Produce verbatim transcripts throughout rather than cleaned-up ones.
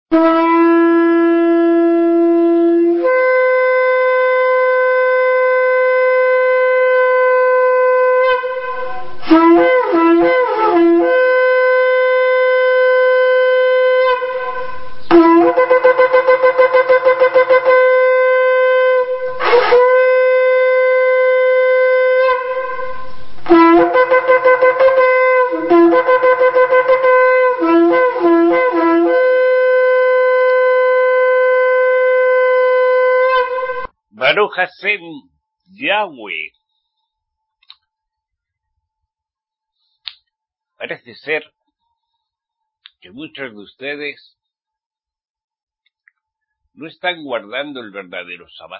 Baruch Hashem Yahweh. Parece ser que muchos de ustedes no están guardando el verdadero Sabbat,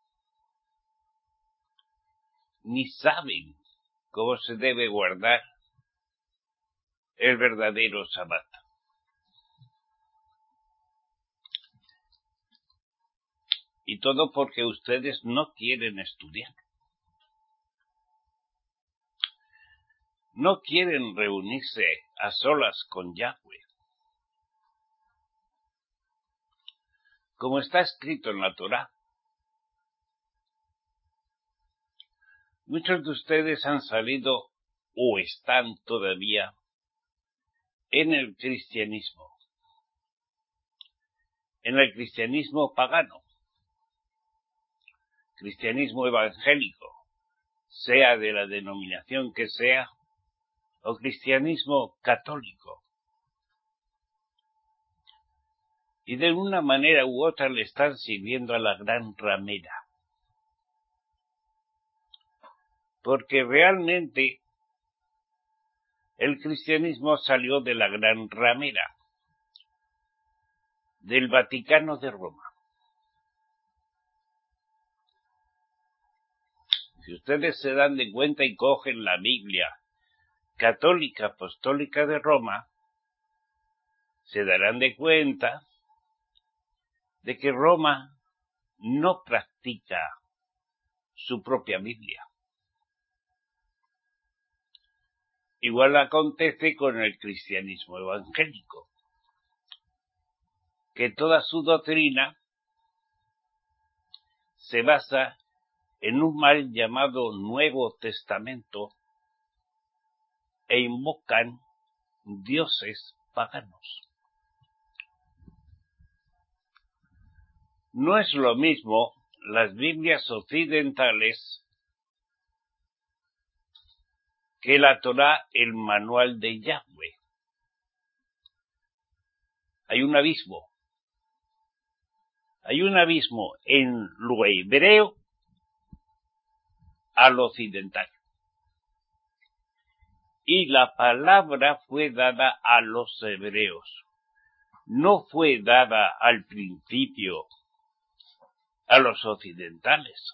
ni saben cómo se debe guardar el verdadero Sabbat. Y todo porque ustedes no quieren estudiar. No quieren reunirse a solas con Yahweh. Como está escrito en la Torá. Muchos de ustedes han salido o están todavía en el cristianismo. En el cristianismo pagano. Cristianismo evangélico, sea de la denominación que sea, o cristianismo católico. Y de una manera u otra le están sirviendo a la gran ramera. Porque realmente el cristianismo salió de la gran ramera, del Vaticano de Roma. Si ustedes se dan de cuenta y cogen la Biblia católica apostólica de Roma, se darán de cuenta de que Roma no practica su propia Biblia. Igual acontece con el cristianismo evangélico, que toda su doctrina se basa en un mal llamado Nuevo Testamento e invocan dioses paganos. No es lo mismo las Biblias occidentales que la Torá, el manual de Yahweh. Hay un abismo. Hay un abismo en lo hebreo al occidental. Y la palabra fue dada a los hebreos. No fue dada al principio a los occidentales.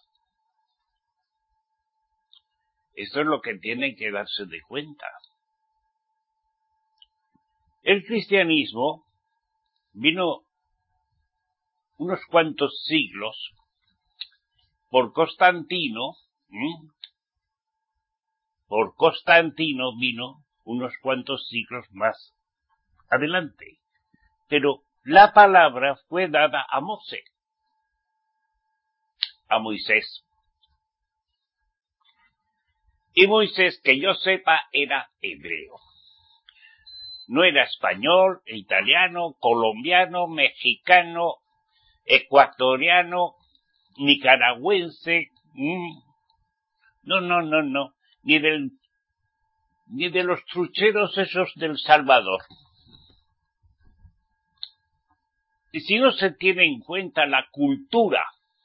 Esto es lo que tienen que darse de cuenta. El cristianismo vino unos cuantos siglos por Constantino, ¿eh? por Constantino vino unos cuantos siglos más adelante. Pero la palabra fue dada a Mosé, a Moisés. Y Moisés, que yo sepa, era hebreo. No era español, italiano, colombiano, mexicano, ecuatoriano, nicaragüense. Mmm. No, no, no, no. Ni del, ni de los trucheros esos del Salvador. Y si no se tiene en cuenta la cultura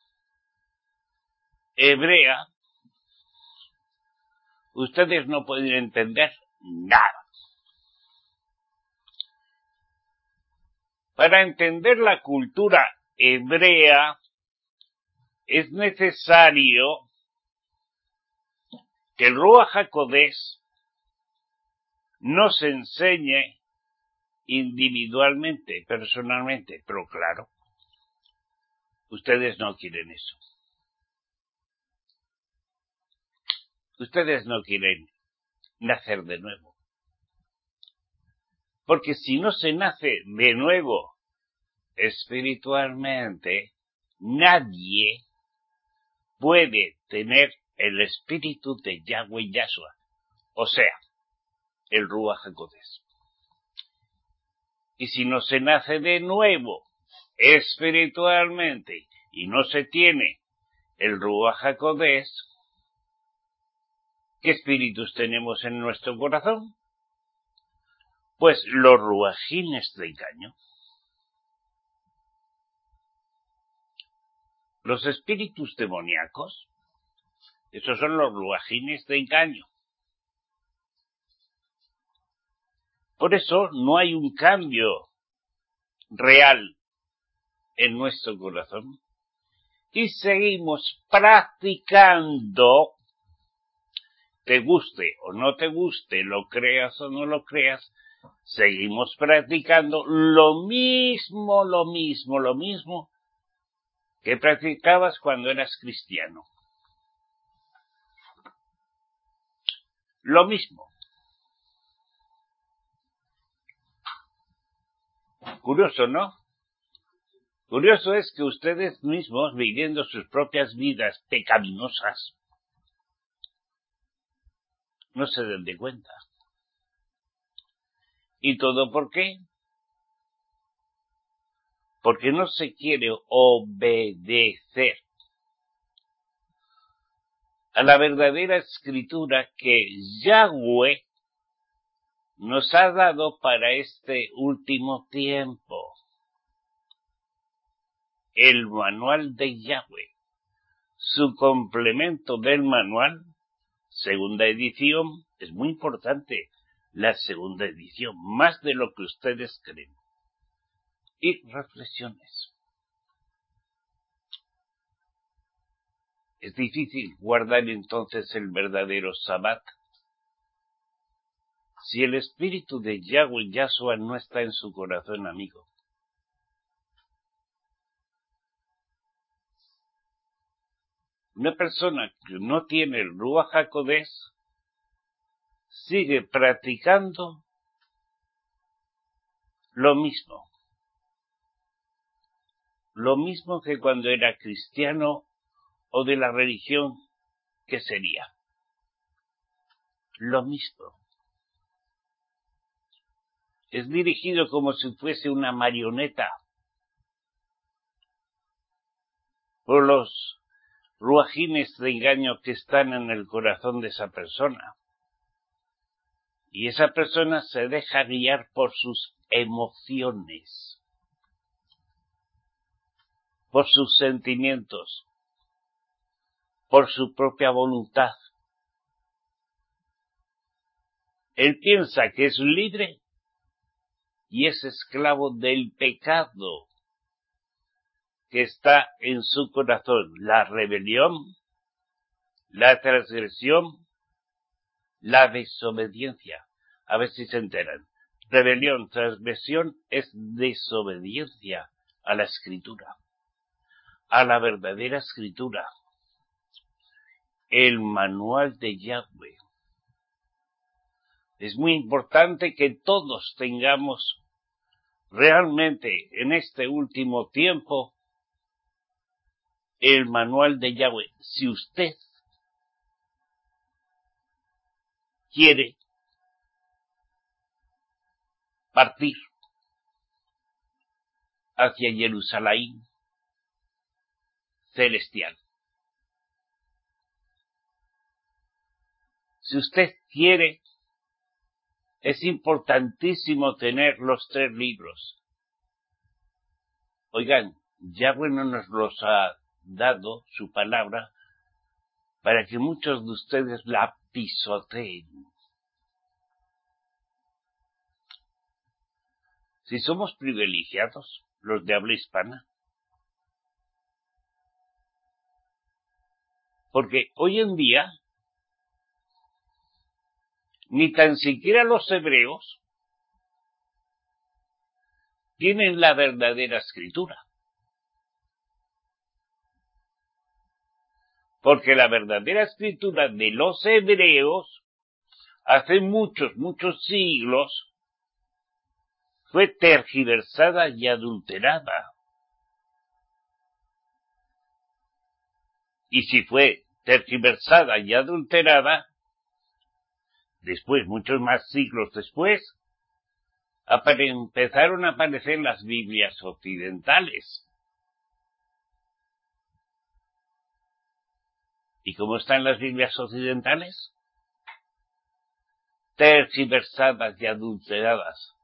hebrea, ustedes no pueden entender nada. Para entender la cultura hebrea es necesario que el Ruach HaKodesh nos enseñe individualmente, personalmente, pero claro, ustedes no quieren eso. Ustedes no quieren nacer de nuevo. Porque si no se nace de nuevo espiritualmente, nadie puede tener el espíritu de Yahweh Yahshua, o sea, el Ruach HaKodesh. Y si no se nace de nuevo espiritualmente y no se tiene el Ruach HaKodesh, ¿qué espíritus tenemos en nuestro corazón? Pues los ruajines de engaño. Los espíritus demoníacos, esos son los ruajines de engaño. Por eso no hay un cambio real en nuestro corazón y seguimos practicando, te guste o no te guste, lo creas o no lo creas, seguimos practicando lo mismo, lo mismo, lo mismo que practicabas cuando eras cristiano. Lo mismo. Curioso, ¿no? Curioso es que ustedes mismos, viviendo sus propias vidas pecaminosas, no se den de cuenta. ¿Y todo por qué? Porque no se quiere obedecer a la verdadera escritura que Yahweh nos ha dado para este último tiempo. El manual de Yahweh, su complemento del manual, segunda edición, es muy importante, la segunda edición, más de lo que ustedes creen. Y reflexiones. Es difícil guardar entonces el verdadero Sabbat si el espíritu de Yahweh Yahshua no está en su corazón, amigo. Una persona que no tiene el Ruach HaKodesh sigue practicando lo mismo. Lo mismo que cuando era cristiano o de la religión que sería. Lo mismo. Es dirigido como si fuese una marioneta por los ruajines de engaño que están en el corazón de esa persona. Y esa persona se deja guiar por sus emociones, por sus sentimientos, por su propia voluntad. Él piensa que es libre y es esclavo del pecado que está en su corazón, la rebelión, la transgresión, la desobediencia. A ver si se enteran. Rebelión, transgresión es desobediencia a la escritura, a la verdadera escritura, el manual de Yahweh. Es muy importante que todos tengamos realmente en este último tiempo el manual de Yahweh. Si usted quiere partir hacia Jerusalén celestial, si usted quiere, es importantísimo tener los tres libros. Oigan, Yahweh no nos los ha dado, su palabra, para que muchos de ustedes la pisoteen. Si somos privilegiados, los de habla hispana, porque hoy en día ni tan siquiera los hebreos tienen la verdadera escritura. Porque la verdadera escritura de los hebreos, hace muchos, muchos siglos, fue tergiversada y adulterada. Y si fue tergiversada y adulterada, después, muchos más siglos después, empezaron a aparecer las Biblias occidentales. ¿Y cómo están las Biblias occidentales? Tergiversadas y adulteradas.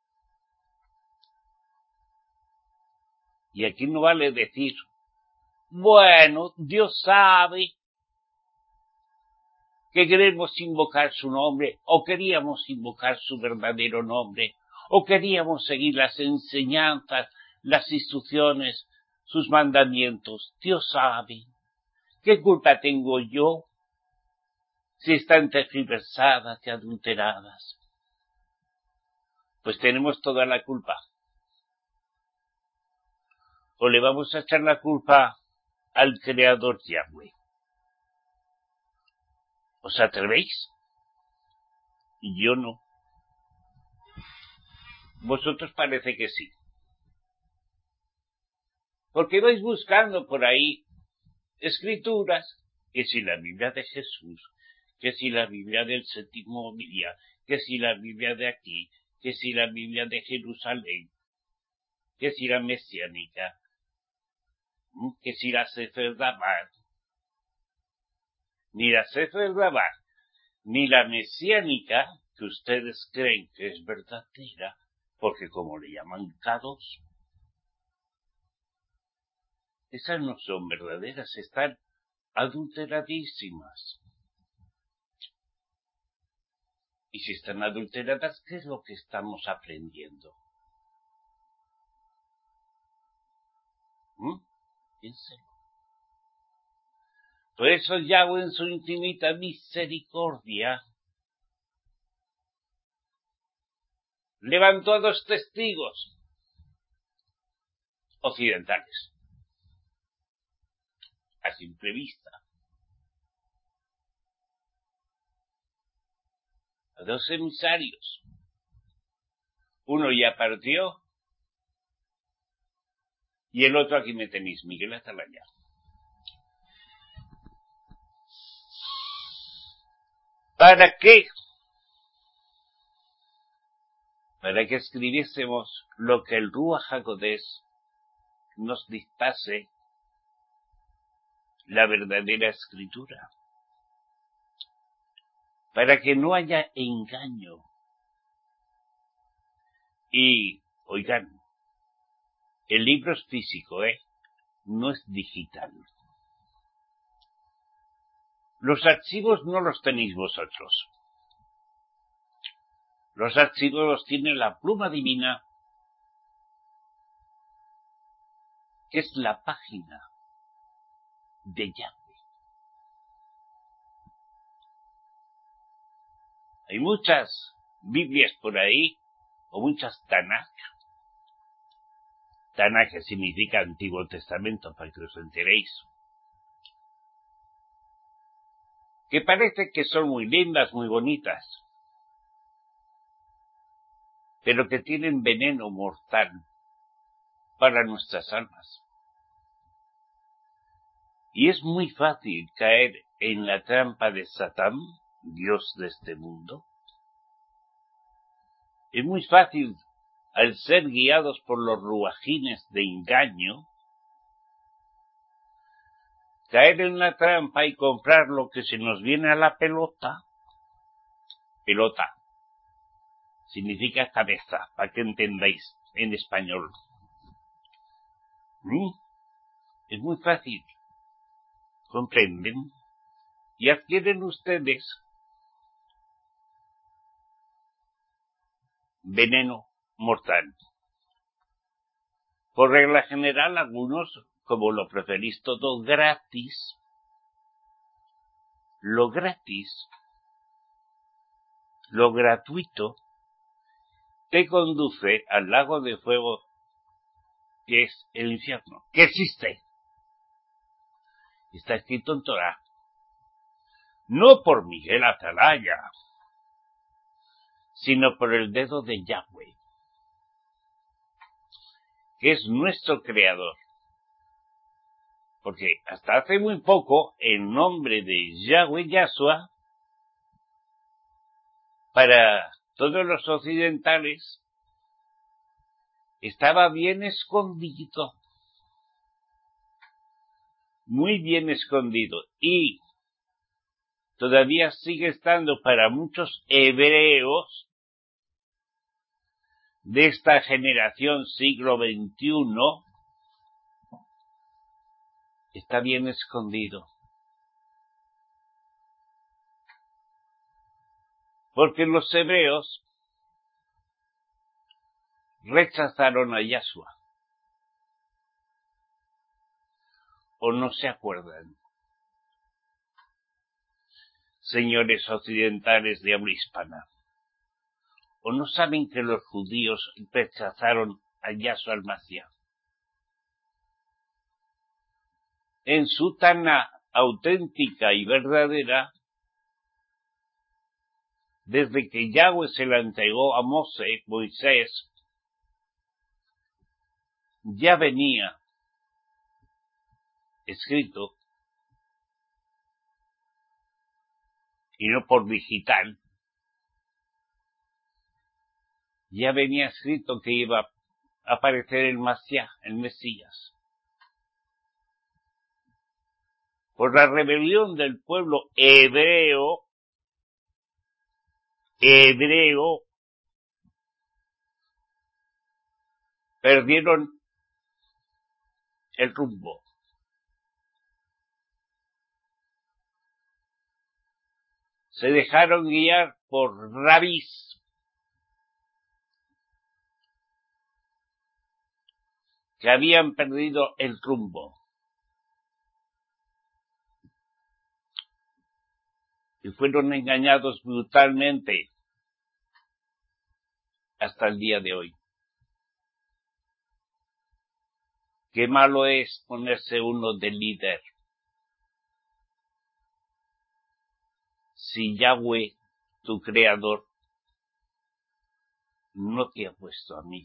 Y aquí no vale decir, bueno, Dios sabe que queremos invocar su nombre, o queríamos invocar su verdadero nombre, o queríamos seguir las enseñanzas, las instrucciones, sus mandamientos. Dios sabe. ¿Qué culpa tengo yo si están tergiversadas y adulteradas? Pues tenemos toda la culpa. O le vamos a echar la culpa al Creador Yahweh. ¿Os atrevéis? Y yo no. Vosotros parece que sí. Porque vais buscando por ahí escrituras, que si la Biblia de Jesús, que si la Biblia del séptimo día, que si la Biblia de aquí, que si la Biblia de Jerusalén, que si la mesiánica, que si la Sefer Dabar. Ni la Sefer Dabar, ni la mesiánica, que ustedes creen que es verdadera, porque como le llaman Kadosh, esas no son verdaderas, están adulteradísimas. Y si están adulteradas, ¿qué es lo que estamos aprendiendo? ¿Mm? Piénselo. Por eso Yahweh en su infinita misericordia levantó a dos testigos occidentales a simple vista. A dos emisarios. Uno ya partió y el otro aquí me tenéis, Miguel Atalaya. ¿Para qué? Para que escribiésemos lo que el Ruach HaKodesh nos dictase, la verdadera escritura. Para que no haya engaño. Y, oigan, el libro es físico, ¿eh? No es digital. Los archivos no los tenéis vosotros. Los archivos los tiene la pluma divina, que es la página de Yahweh. Hay muchas Biblias por ahí, o muchas Tanakh. Tanakh significa Antiguo Testamento, para que os enteréis. Que parece que son muy lindas, muy bonitas, pero que tienen veneno mortal para nuestras almas. Y es muy fácil caer en la trampa de Satán, Dios de este mundo. Es muy fácil, al ser guiados por los ruajines de engaño, caer en la trampa y comprar lo que se nos viene a la pelota. Pelota significa cabeza, para que entendáis en español. ¿Mm? Es muy fácil. ¿Comprenden? Y adquieren ustedes veneno mortal. Por regla general, algunos, como lo preferís todo gratis, lo gratis, lo gratuito, te conduce al lago de fuego que es el infierno, que existe. Está escrito en Torah. No por Miguel Atalaya, sino por el dedo de Yahweh. que es nuestro creador. Porque hasta hace muy poco, el nombre de Yahweh Yahshua, para todos los occidentales, estaba bien escondido. Muy bien escondido. Y todavía sigue estando para muchos hebreos de esta generación siglo veintiuno, está bien escondido. Porque los hebreos rechazaron a Yahshua. ¿O no se acuerdan? Señores occidentales de habla hispana. ¿O no saben que los judíos rechazaron a Yahshua el Mashiach? En su Taná auténtica y verdadera, desde que Yahweh se la entregó a Moshe, Moisés, ya venía escrito, y no por digital, ya venía escrito que iba a aparecer el Mashiach, el Mesías. Por la rebelión del pueblo hebreo, hebreo, perdieron el rumbo. Se dejaron guiar por rabís que habían perdido el rumbo. Y fueron engañados brutalmente hasta el día de hoy. Qué malo es ponerse uno de líder. Si Yahweh, tu creador, no te ha puesto amigo.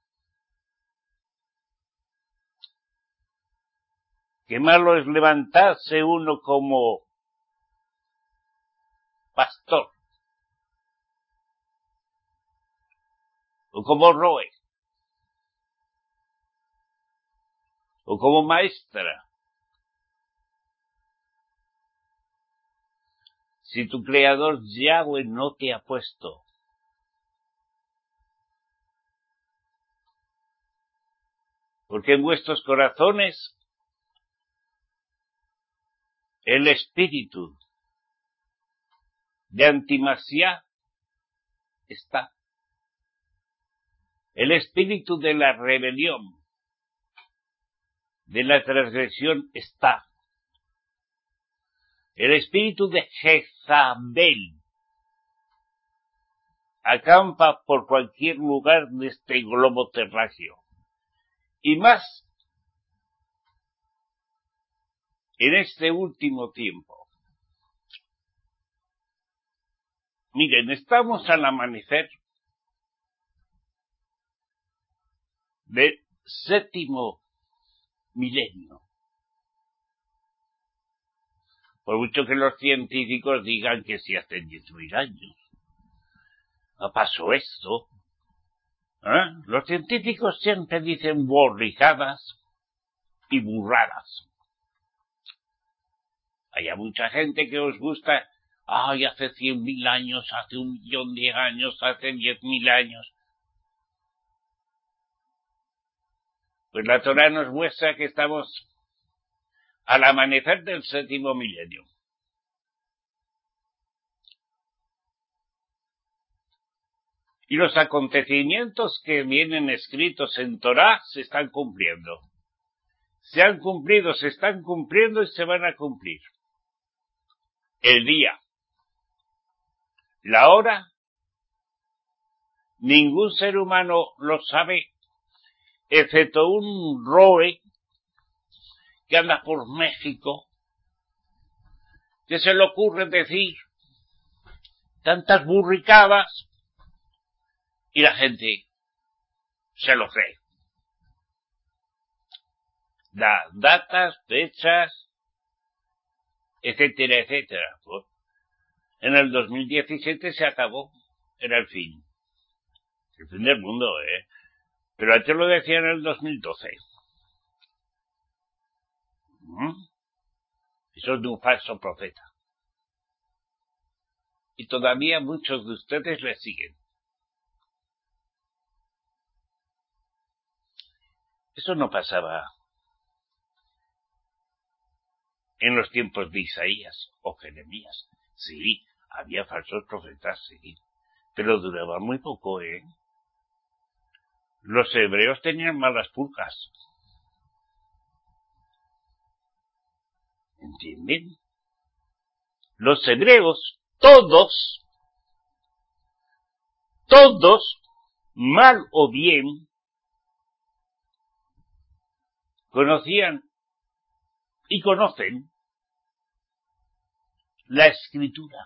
Qué malo es levantarse uno como pastor, o como roe, o como maestra. Si tu creador Yahweh no te ha puesto. Porque en vuestros corazones el espíritu de antimasiá está. El espíritu de la rebelión, de la transgresión está. El espíritu de Jezabel acampa por cualquier lugar de este globo terráqueo. Y más en este último tiempo. Miren, estamos al amanecer del séptimo milenio. Por mucho que los científicos digan que si hace diez mil años pasó esto, ¿eh? Los científicos siempre dicen borrijadas y burradas. Hay mucha gente que os gusta, ay, hace cien mil años, hace un millón de años, hace diez mil años. Pues la Torá nos muestra que estamos al amanecer del séptimo milenio. Y los acontecimientos que vienen escritos en Torá se están cumpliendo. Se han cumplido, se están cumpliendo y se van a cumplir. El día, la hora, ningún ser humano lo sabe, excepto un roe que anda por México, que se le ocurre decir tantas burricadas y la gente se lo cree. Da datas, fechas, etcétera, etcétera. Pues, en el dos mil diecisiete se acabó. Era el fin. El fin del mundo, ¿eh? Pero antes lo decía en el dos mil doce. ¿Mm? Eso es de un falso profeta. Y todavía muchos de ustedes le siguen. Eso no pasaba en los tiempos de Isaías o Jeremías. Sí, había falsos profetas, sí. Pero duraba muy poco, ¿eh? Los hebreos tenían malas pulgas. ¿Entienden? Los hebreos, todos, todos, mal o bien, conocían y conocen la Escritura,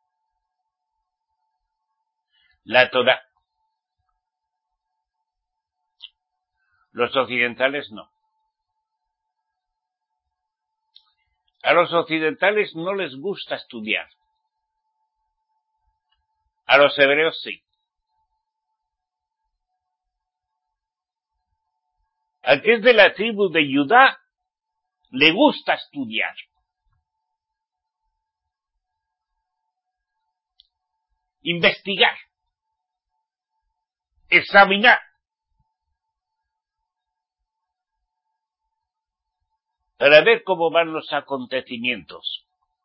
la Torá. Los occidentales no. A los occidentales no les gusta estudiar. A los hebreos sí. Al que es de la tribu de Judá, le gusta estudiar. Investigar. Examinar. Para ver cómo van los acontecimientos.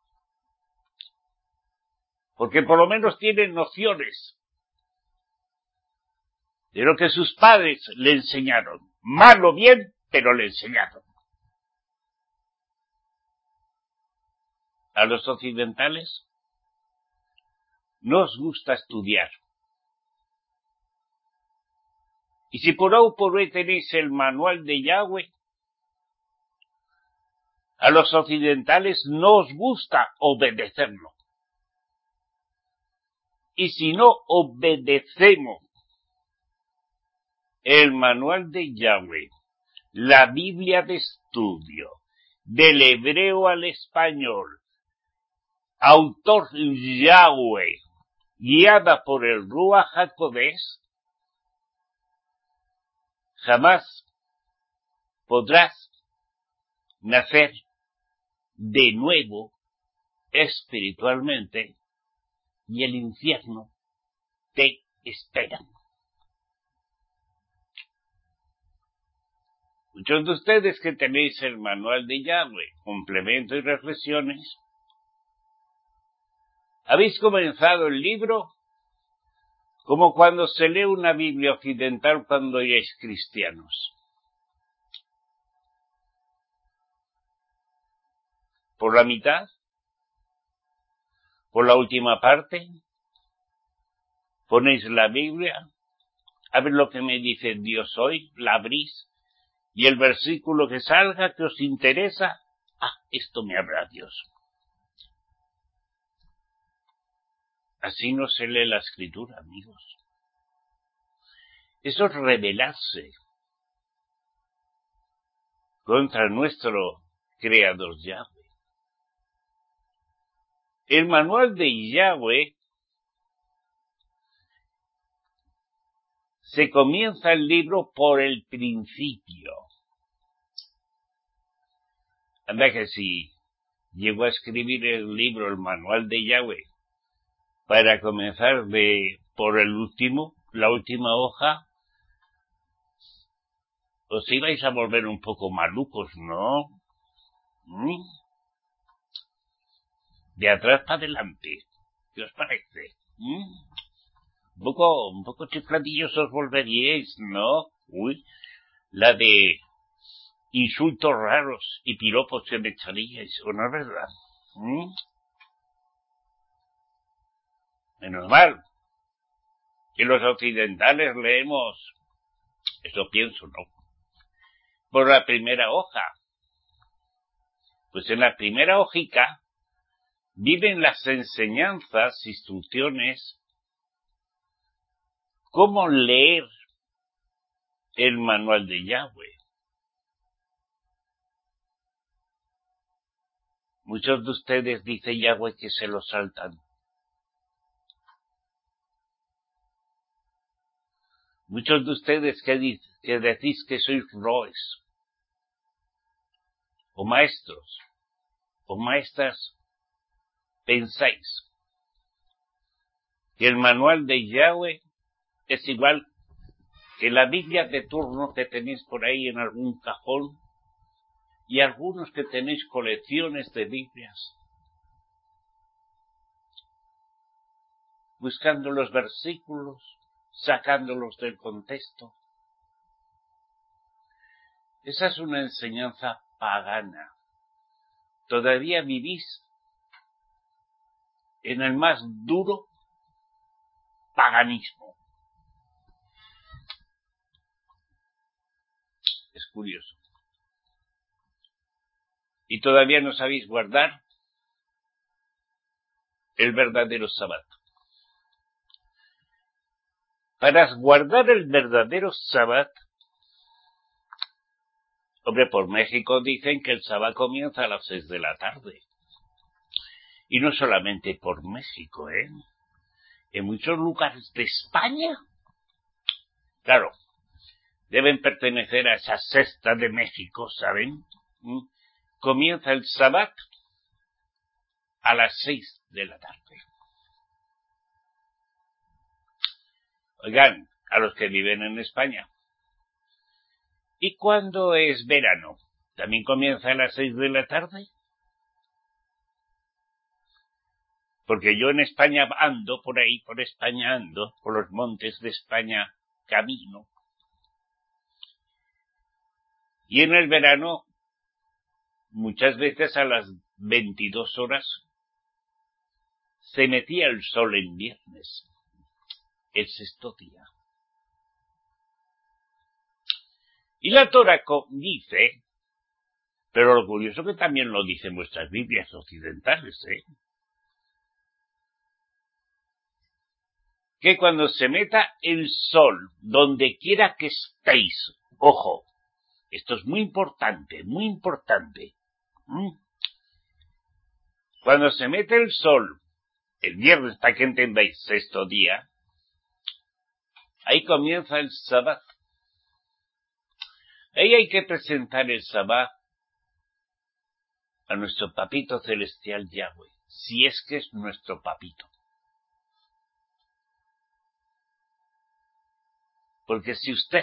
Porque por lo menos tienen nociones de lo que sus padres le enseñaron. Mal o bien, pero le enseñaron. A los occidentales nos gusta estudiar. Y si por A o por B tenéis el manual de Yahweh, a los occidentales no os gusta obedecerlo. Y si no obedecemos el manual de Yahweh, la Biblia de estudio, del hebreo al español, autor Yahweh, guiada por el Ruach HaKodesh, jamás podrás nacer de nuevo espiritualmente y el infierno te espera. Muchos de ustedes que tenéis el manual de Yahweh, complemento y reflexiones, habéis comenzado el libro como cuando se lee una Biblia occidental cuando erais cristianos. Por la mitad, por la última parte, ponéis la Biblia, a ver lo que me dice Dios hoy, la abrís, y el versículo que salga que os interesa, ah, esto me habla Dios. Así no se lee la Escritura, amigos. Eso es rebelarse contra nuestro Creador Yahweh. El manual de Yahweh se comienza el libro por el principio. Anda que si llegó a escribir el libro, el manual de Yahweh, para comenzar de por el último, la última hoja, os ibais a volver un poco malucos, ¿no? ¿Mm? De atrás para adelante. ¿Qué os parece? ¿Mm? Un poco, un poco chifladillos os volveríais, ¿no? Uy, la de insultos raros y piropos que me echaríais, ¿o no es verdad? ¿Mm? Menos mal que los occidentales leemos, eso pienso, ¿no? Por la primera hoja. Pues en la primera hojica viven las enseñanzas, instrucciones, cómo leer el manual de Yahweh. Muchos de ustedes, dice Yahweh, que se lo saltan. Muchos de ustedes que, dic que decís que sois roes, o maestros, o maestras, pensáis que el manual de Yahweh es igual que la Biblia de turno que tenéis por ahí en algún cajón, y algunos que tenéis colecciones de Biblias, buscando los versículos, sacándolos del contexto. Esa es una enseñanza pagana. Todavía vivís en el más duro paganismo. Es curioso. Y todavía no sabéis guardar el verdadero sábado. Para guardar el verdadero sábado, hombre, por México dicen que el sábado comienza a las seis de la tarde. Y no solamente por México, ¿eh? En muchos lugares de España, claro, deben pertenecer a esa sexta de México, ¿saben? ¿Mm? Comienza el sábado a las seis de la tarde. Oigan, a los que viven en España. ¿Y cuándo es verano? ¿También comienza a las seis de la tarde? Porque yo en España ando, por ahí, por España ando, por los montes de España camino. Y en el verano, muchas veces a las veintidós horas, se metía el sol en viernes, el sexto día. Y la Torá dice, pero lo curioso que también lo dicen vuestras Biblias occidentales, ¿eh? Que cuando se meta el sol, donde quiera que estéis, ojo, esto es muy importante, muy importante. ¿Mm? Cuando se mete el sol, el viernes, para que entendáis, sexto día, ahí comienza el sabbat. Ahí hay que presentar el sabbat a nuestro papito celestial Yahweh, si es que es nuestro papito. Porque si usted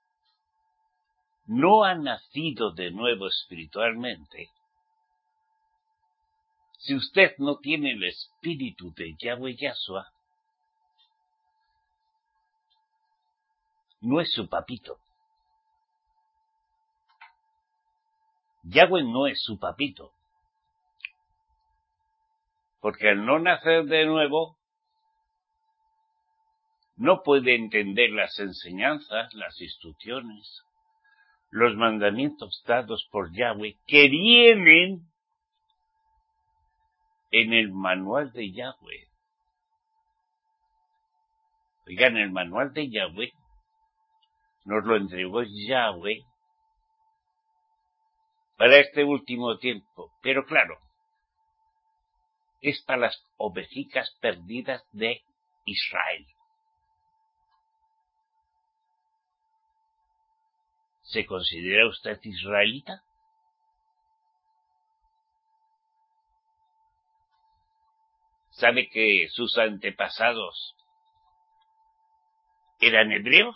no ha nacido de nuevo espiritualmente, si usted no tiene el espíritu de Yahweh Yahshua, no es su papito. Yahweh no es su papito. Porque al no nacer de nuevo, no puede entender las enseñanzas, las instrucciones, los mandamientos dados por Yahweh que vienen en el manual de Yahweh. Oigan, el manual de Yahweh nos lo entregó Yahweh para este último tiempo. Pero claro, es para las ovejicas perdidas de Israel. ¿Se considera usted israelita? ¿Sabe que sus antepasados eran hebreos?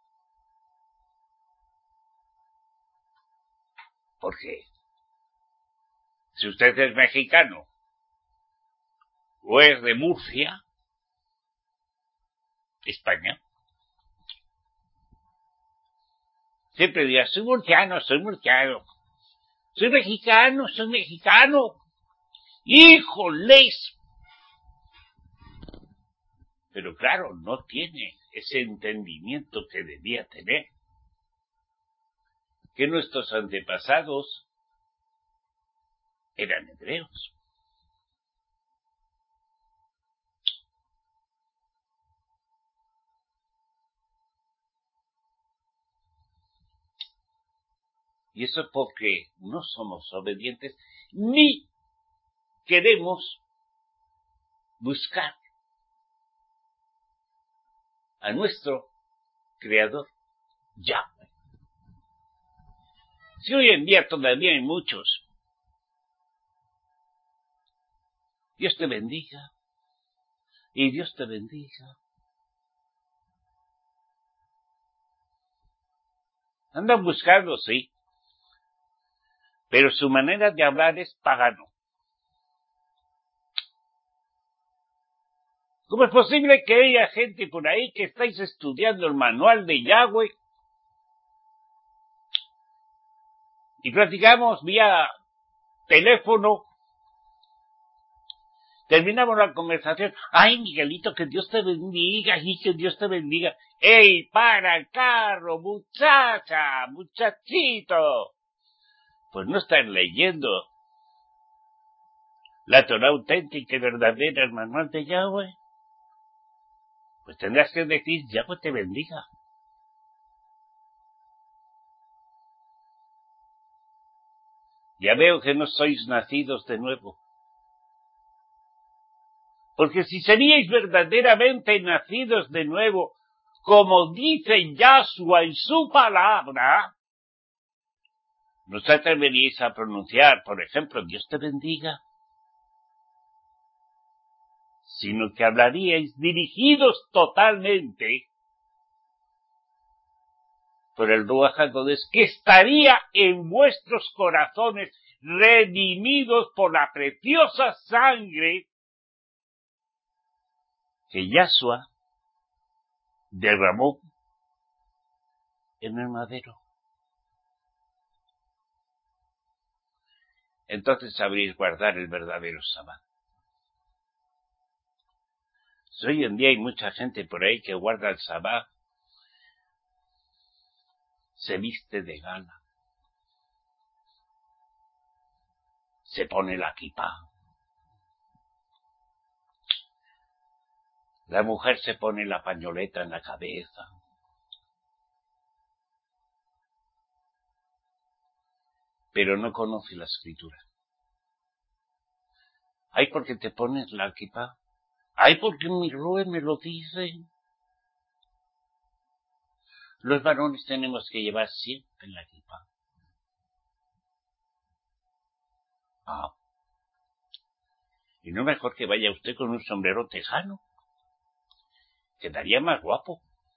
¿Por qué? Si usted es mexicano o es de Murcia, España, siempre dirá, soy murciano, soy murciano, soy mexicano, soy mexicano, ¡híjoles! Pero claro, no tiene ese entendimiento que debía tener, que nuestros antepasados eran hebreos. Y eso porque no somos obedientes ni queremos buscar a nuestro Creador Yahweh. Si hoy en día todavía hay muchos, Dios te bendiga, y Dios te bendiga. Andan buscando, sí, pero su manera de hablar es pagano. ¿Cómo es posible que haya gente por ahí que estáis estudiando el manual de Yahweh y platicamos vía teléfono? Terminamos la conversación. Ay, Miguelito, que Dios te bendiga, y que Dios te bendiga. ¡Ey, para el carro, muchacha, muchachito! Pues no estás leyendo la Torah auténtica y verdadera, el manual de Yahweh. Pues tendrás que decir, Yahweh te bendiga. Ya veo que no sois nacidos de nuevo. Porque si seríais verdaderamente nacidos de nuevo, como dice Yahshua en su palabra, no os atreveríais a pronunciar, por ejemplo, Dios te bendiga, sino que hablaríais dirigidos totalmente por el Ruach HaKodesh, que estaría en vuestros corazones, redimidos por la preciosa sangre que Yahshua derramó en el madero. Entonces sabréis guardar el verdadero Sabbat. Si hoy en día hay mucha gente por ahí que guarda el Sabbat, se viste de gala, se pone la kipá, la mujer se pone la pañoleta en la cabeza, pero no conoce la escritura. Ay, porque te pones la kipá. Ay, porque mi Rue me lo dice. Los varones tenemos que llevar siempre la kipá. Ah. Y no mejor que vaya usted con un sombrero tejano. Quedaría más guapo.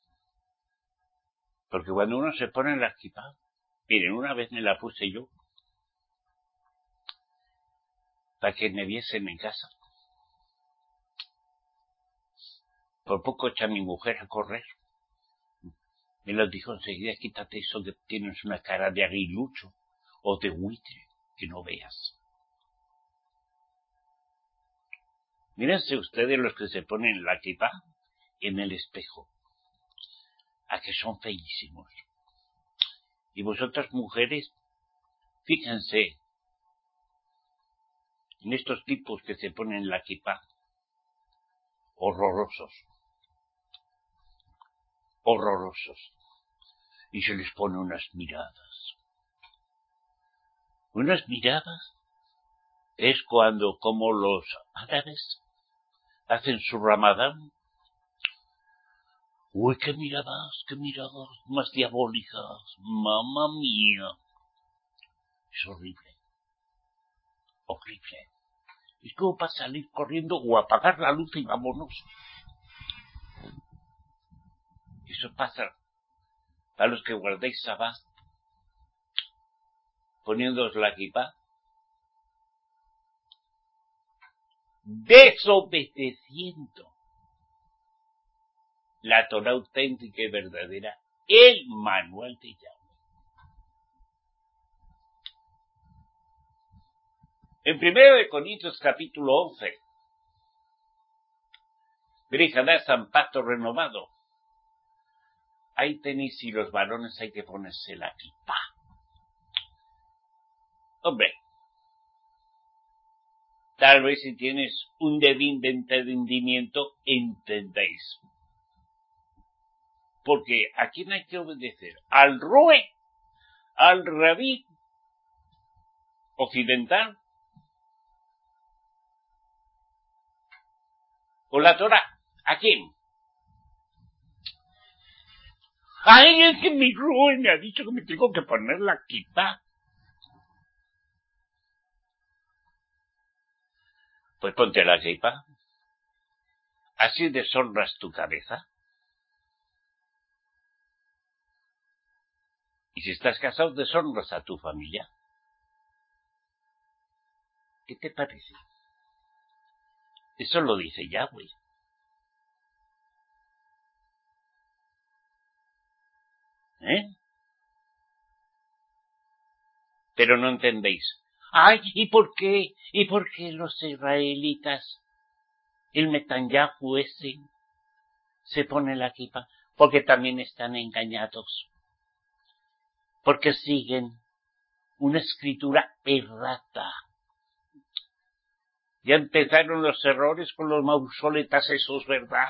Porque cuando uno se pone la kipá, miren, una vez me la puse yo, para que me viesen en casa. Por poco echa a mi mujer a correr. Me lo dijo enseguida, quítate eso que tienes una cara de aguilucho o de buitre, que no veas. Mírense ustedes los que se ponen la kipá en el espejo, a que son feísimos. Y vosotras mujeres, fíjense en estos tipos que se ponen la kipá, horrorosos, horrorosos, y se les pone unas miradas. Unas miradas es cuando, como los árabes, hacen su ramadán. Uy, qué miradas, qué miradas más diabólicas, mamá mía. Es horrible, horrible. Es como para salir corriendo o apagar la luz y vámonos. Eso pasa a los que guardéis Sabbat, poniéndoos la kipá, desobedeciendo la Torah auténtica y verdadera, el manual de Yahweh. En primero de Corintios capítulo once, San pacto renovado. Ahí tenéis, si los varones hay que ponerse la kipá. Hombre, tal vez si tienes un dedín de entendimiento, entendéis. Porque ¿a quién hay que obedecer? ¿Al Rue? ¿Al Rabí occidental? ¿O la Torah? ¿A quién? Ay, es que mi Rubén me ha dicho que me tengo que poner la kippah. Pues ponte la kippah. Así deshonras tu cabeza. Y si estás casado, deshonras a tu familia. ¿Qué te parece? Eso lo dice Yahweh. ¿Eh? Pero no entendéis. Ay, ¿y por qué? ¿Y por qué los israelitas, el Netanyahu ese, se pone la kippah? Porque también están engañados. Porque siguen una escritura errata. Ya empezaron los errores con los mausoletas esos, ¿verdad?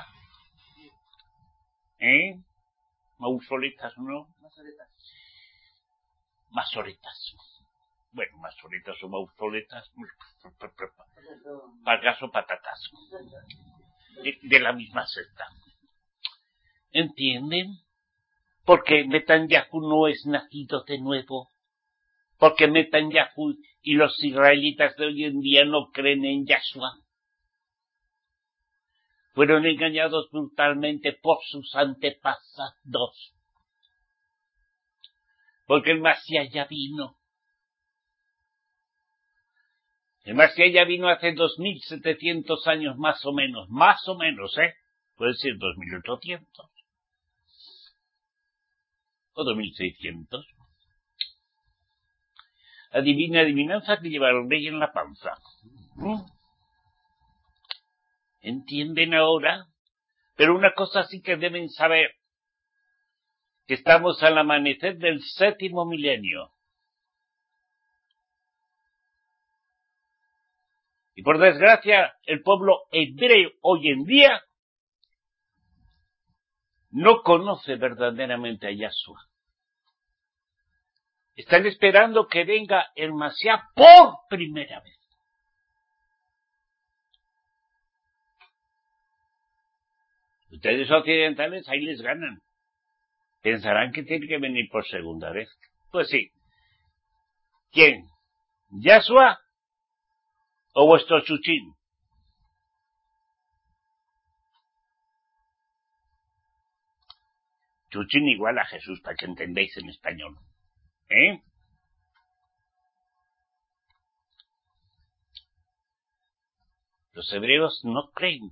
¿Eh? Mausoletas, ¿no? Masoretas. Masoretas. Bueno, masoretas o mausoletas. Pagas o patatas. De, de la misma secta. ¿Entienden? Porque Netanyahu no es nacido de nuevo. Porque Netanyahu y los israelitas de hoy en día no creen en Yahshua. Fueron engañados brutalmente por sus antepasados. Porque el Masías ya vino. El Masías ya vino hace dos mil setecientos años más o menos. Más o menos, ¿eh? Puede ser dos mil ochocientos. O dos mil seiscientos. Adivina, adivinanza que lleva el rey en la panza. ¿Mm? ¿Entienden ahora? Pero una cosa sí que deben saber. Que estamos al amanecer del séptimo milenio. Y por desgracia, el pueblo hebreo hoy en día no conoce verdaderamente a Yahshua. Están esperando que venga el Masías por primera vez. Ustedes occidentales ahí les ganan. Pensarán que tiene que venir por segunda vez. Pues sí. ¿Quién? ¿Yahshua o vuestro chuchín? Chuchín igual a Jesús, para que entendáis en español. ¿Eh? Los hebreos no creen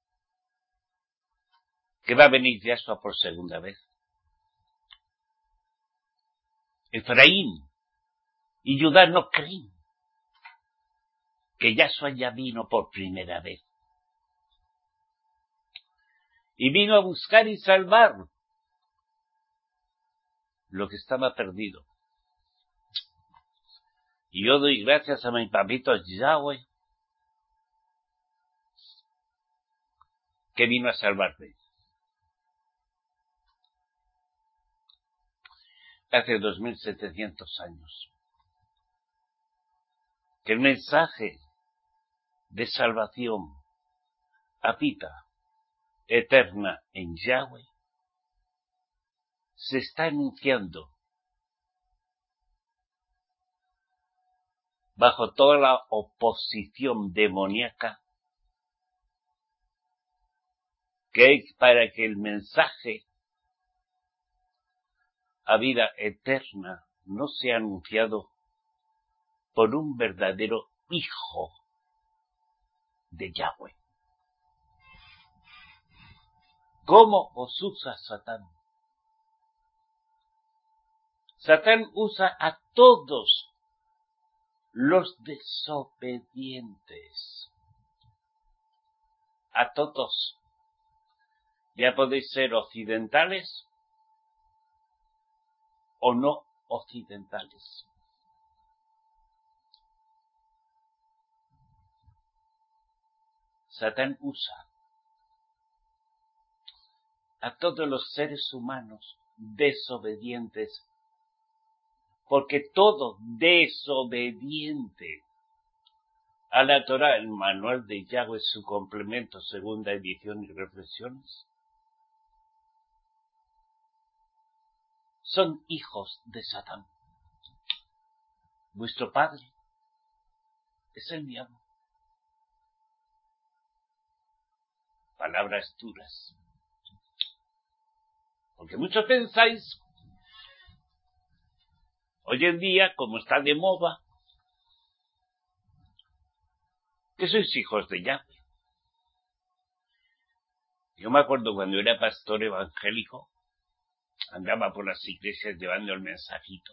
que va a venir Yahshua por segunda vez. Efraín y Judá no creen que Yahshua ya vino por primera vez. Y vino a buscar y salvar lo que estaba perdido. Y yo doy gracias a mi papito Yahweh que vino a salvarme. Hace dos mil setecientos años. Que el mensaje de salvación a vida eterna en Yahweh se está anunciando bajo toda la oposición demoníaca que hay para que el mensaje a vida eterna no sea anunciado por un verdadero hijo de Yahweh. ¿Cómo os usa Satán? Satán usa a todos los desobedientes. A todos. Ya podéis ser occidentales o no occidentales. Satán usa a todos los seres humanos desobedientes, porque todo desobediente a la Torá, el manual de Yahweh, su complemento, segunda edición y reflexiones, son hijos de Satán. Vuestro padre es el diablo. Palabras duras. Porque muchos pensáis, hoy en día, como está de moda, que sois hijos de Yahweh. Yo me acuerdo cuando era pastor evangélico, andaba por las iglesias llevando el mensajito.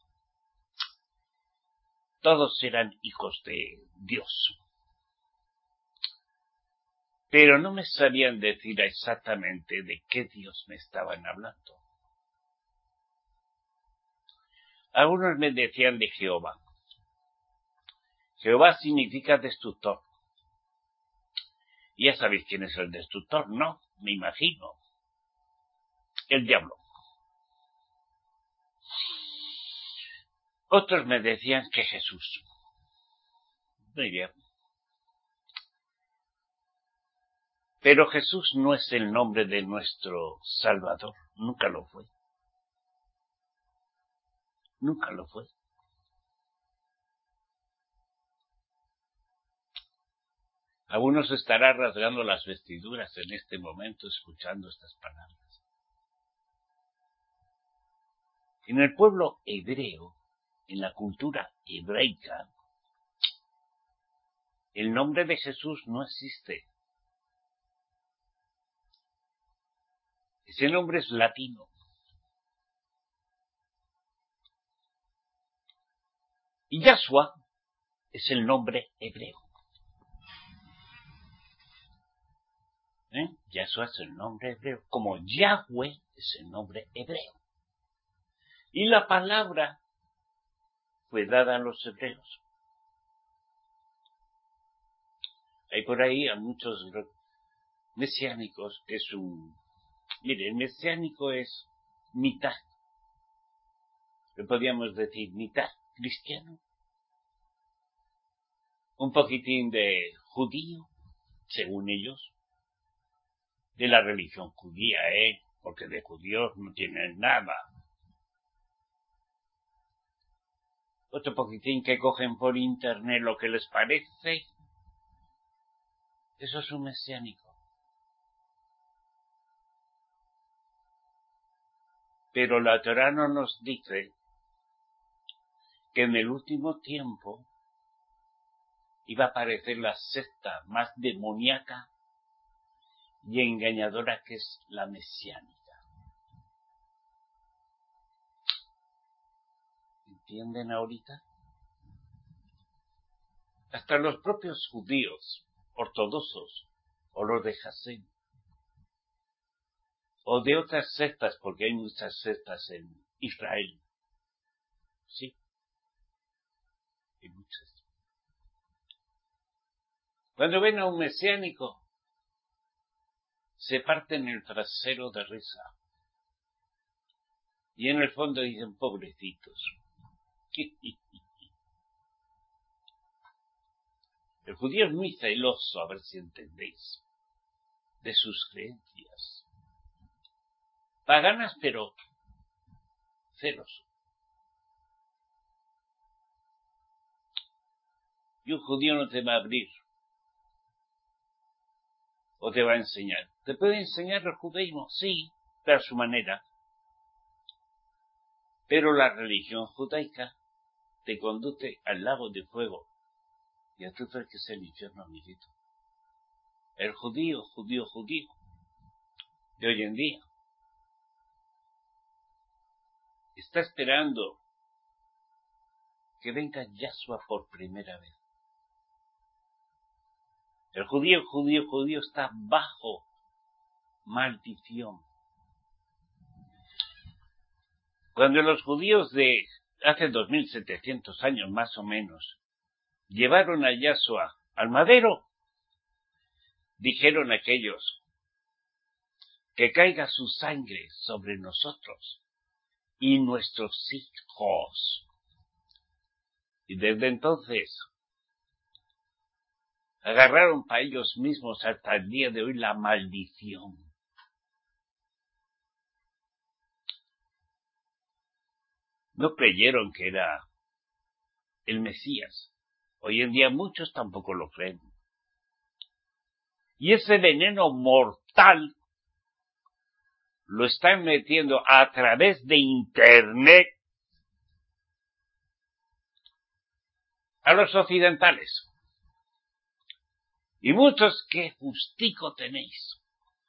Todos eran hijos de Dios. Pero no me sabían decir exactamente de qué Dios me estaban hablando. Algunos me decían de Jehová. Jehová significa destructor. Y ya sabéis quién es el destructor, ¿no? Me imagino. El diablo. Otros me decían que Jesús. Muy bien. Pero Jesús no es el nombre de nuestro Salvador. Nunca lo fue. Nunca lo fue. Algunos estarán rasgando las vestiduras en este momento escuchando estas palabras. En el pueblo hebreo, en la cultura hebraica, el nombre de Jesús no existe. Ese nombre es latino. Y Yahshua es el nombre hebreo. ¿Eh? Yahshua es el nombre hebreo, como Yahweh es el nombre hebreo. Y la palabra fue dada a los hebreos. Hay por ahí a muchos mesiánicos que es un... Mire, el mesiánico es mitad. Le podríamos decir mitad cristiano. Un poquitín de judío, según ellos. De la religión judía, ¿eh? Porque de judíos no tienen nada. Otro poquitín que cogen por internet lo que les parece. Eso es un mesiánico. Pero la Torá no nos dice que en el último tiempo iba a aparecer la secta más demoníaca y engañadora que es la mesiánica. ¿Entienden ahorita? Hasta los propios judíos ortodoxos, o los de Hasem, o de otras sectas, porque hay muchas sectas en Israel. Sí, hay muchas. Cuando ven a un mesiánico, se parten el trasero de risa. Y en el fondo dicen, pobrecitos. El judío es muy celoso, a ver si entendéis, de sus creencias. Paganas, pero celoso. Y un judío no te va a abrir o te va a enseñar. ¿Te puede enseñar el judaísmo? Sí, pero a su manera. Pero la religión judaica te conduce al lago de fuego. Y a tú crees que es el infierno, amiguito. El judío, judío, judío, de hoy en día, está esperando que venga Yahshua por primera vez. El judío, judío, judío está bajo maldición. Cuando los judíos de hace dos mil setecientos años más o menos llevaron a Yahshua al madero, dijeron aquellos, que caiga su sangre sobre nosotros y nuestros hijos. Y desde entonces agarraron para ellos mismos hasta el día de hoy la maldición. No creyeron que era el Mesías. Hoy en día muchos tampoco lo creen. Y ese veneno mortal lo están metiendo a través de Internet a los occidentales. Y muchos, qué justico tenéis.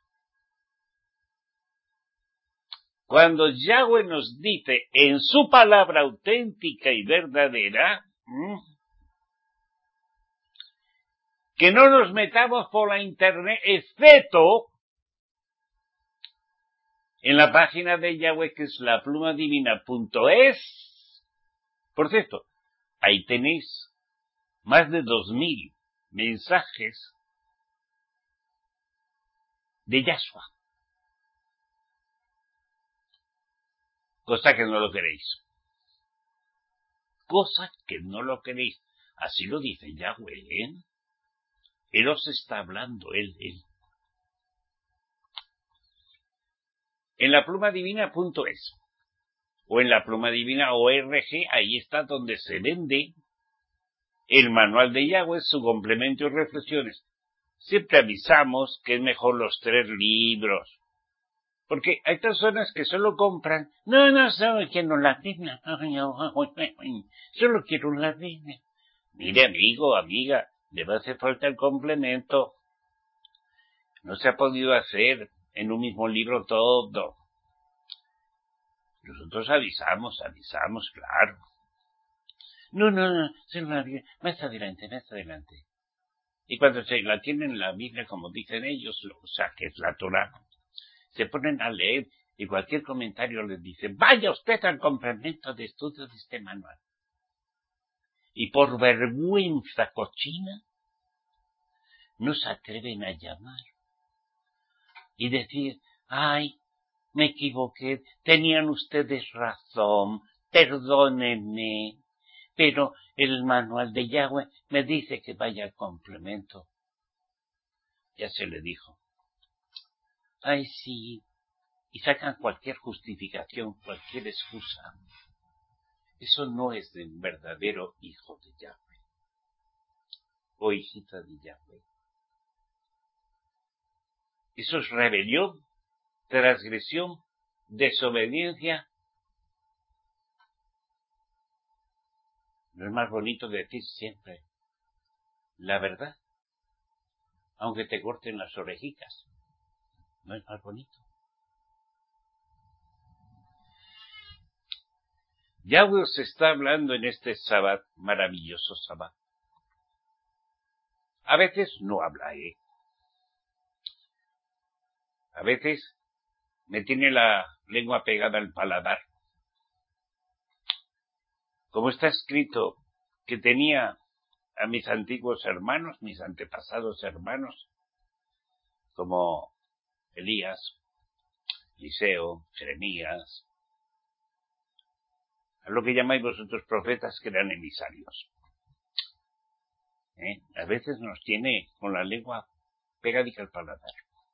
Cuando Yahweh nos dice en su palabra auténtica y verdadera, ¿m? que no nos metamos por la Internet, excepto en la página de Yahweh, que es la pluma divina punto es. Por cierto, ahí tenéis más de dos mil mensajes de Yahshua. Cosa que no lo queréis. Cosa que no lo queréis. Así lo dice Yahweh, ¿eh? Él os está hablando, él, él. En la pluma divina punto es o en la pluma divina punto org, ahí está donde se vende el manual de Yahweh, su complemento y reflexiones. Siempre avisamos que es mejor los tres libros, porque hay personas que solo compran, no, no, solo quiero la Biblia, solo quiero la Biblia. Mire, amigo, amiga, le va a hacer falta el complemento. No se ha podido hacer en un mismo libro todo. Nosotros avisamos, avisamos, claro. No, no, no, solo la Biblia, más adelante, más adelante. Y cuando se la tienen en la Biblia, como dicen ellos, o sea, que es la Torá, se ponen a leer y cualquier comentario les dice, vaya usted al complemento de estudio de este manual. Y por vergüenza cochina, no se atreven a llamar y decir, ay, me equivoqué, tenían ustedes razón, perdónenme, pero el manual de Yahweh me dice que vaya al complemento. Ya se le dijo. Ay, sí, y sacan cualquier justificación, cualquier excusa. Eso no es de un verdadero hijo de Yahweh o hijita de Yahweh. Eso es rebelión, transgresión, desobediencia. No es más bonito decir siempre la verdad, aunque te corten las orejitas. No es más bonito. Yahweh os está hablando en este Sabbat, maravilloso Sabbat. A veces no habla, ¿eh? A veces me tiene la lengua pegada al paladar. Como está escrito que tenía a mis antiguos hermanos, mis antepasados hermanos, como Elías, Eliseo, Jeremías, a lo que llamáis vosotros profetas, que eran emisarios. ¿Eh? A veces nos tiene con la lengua pegadica al paladar.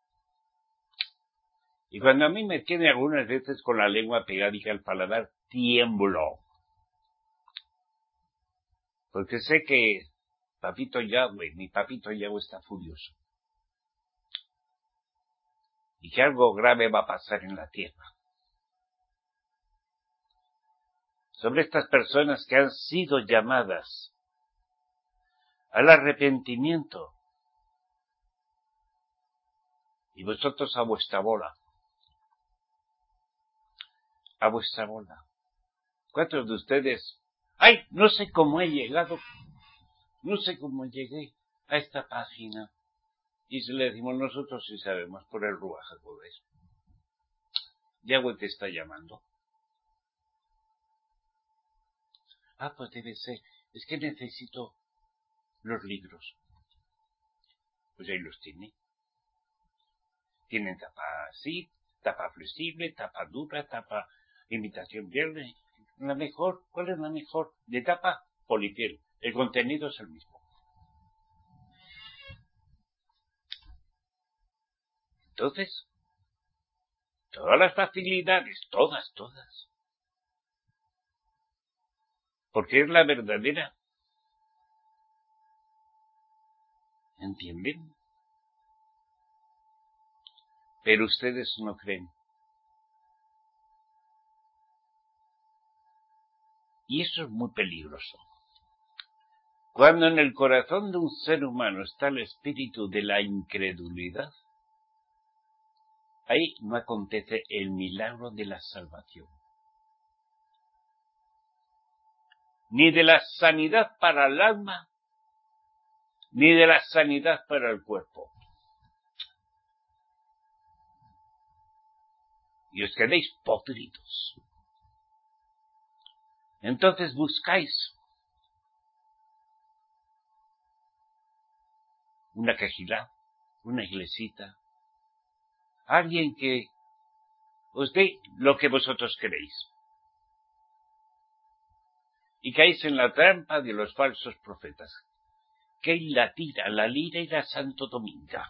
Y cuando a mí me tiene algunas veces con la lengua pegadica al paladar, tiemblo. Porque sé que papito Yahweh, mi papito Yahweh está furioso. Y que algo grave va a pasar en la tierra. Sobre estas personas que han sido llamadas al arrepentimiento. Y vosotros a vuestra bola. A vuestra bola. ¿Cuántos de ustedes? ¡Ay! No sé cómo he llegado. No sé cómo llegué a esta página. Y se le decimos nosotros sí sabemos por el Ruach HaKodesh. Yahweh te está llamando. Ah, pues debe ser. Es que necesito los libros. Pues ahí los tiene. Tienen tapa así, tapa flexible, tapa dura, tapa imitación verde. La mejor, ¿cuál es la mejor? De tapa polipiel. El contenido es el mismo. Entonces, todas las facilidades, todas, todas. Porque es la verdadera. ¿Entienden? Pero ustedes no creen. Y eso es muy peligroso. Cuando en el corazón de un ser humano está el espíritu de la incredulidad, ahí no acontece el milagro de la salvación. Ni de la sanidad para el alma, ni de la sanidad para el cuerpo. Y os quedéis podridos. Entonces buscáis una quejilá, una iglesita, alguien que os dé lo que vosotros queréis. Y caéis en la trampa de los falsos profetas, que la tira, la lira y la Santo Dominga.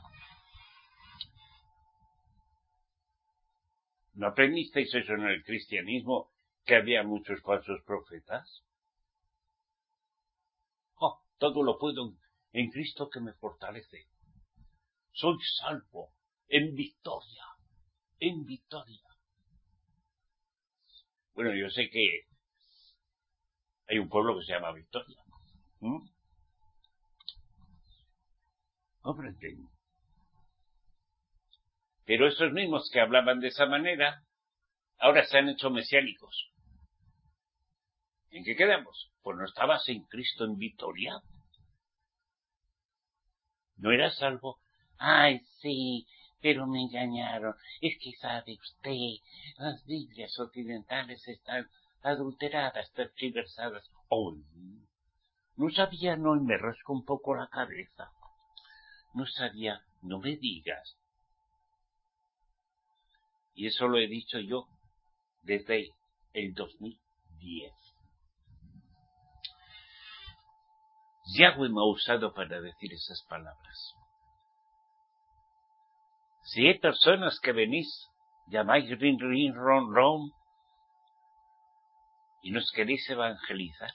¿No aprendisteis eso en el cristianismo, que había muchos falsos profetas? Oh, todo lo puedo en Cristo que me fortalece. Soy salvo, en victoria, en victoria. Bueno, yo sé que hay un pueblo que se llama Victoria. ¿Mm? ¿Comprenden? Pero esos mismos que hablaban de esa manera, ahora se han hecho mesiánicos. ¿En qué quedamos? Pues no estabas en Cristo en victoria. ¿No eras salvo? Ay, sí, pero me engañaron. Es que sabe usted, las Biblias occidentales están adulteradas, tergiversadas. Oh, no sabía, no, y me rasco un poco la cabeza. No sabía, no me digas. Y eso lo he dicho yo desde el dos mil diez. Yahweh me ha usado para decir esas palabras. Si hay personas que venís, llamáis rin, rin, ron, ron, y nos queréis evangelizar,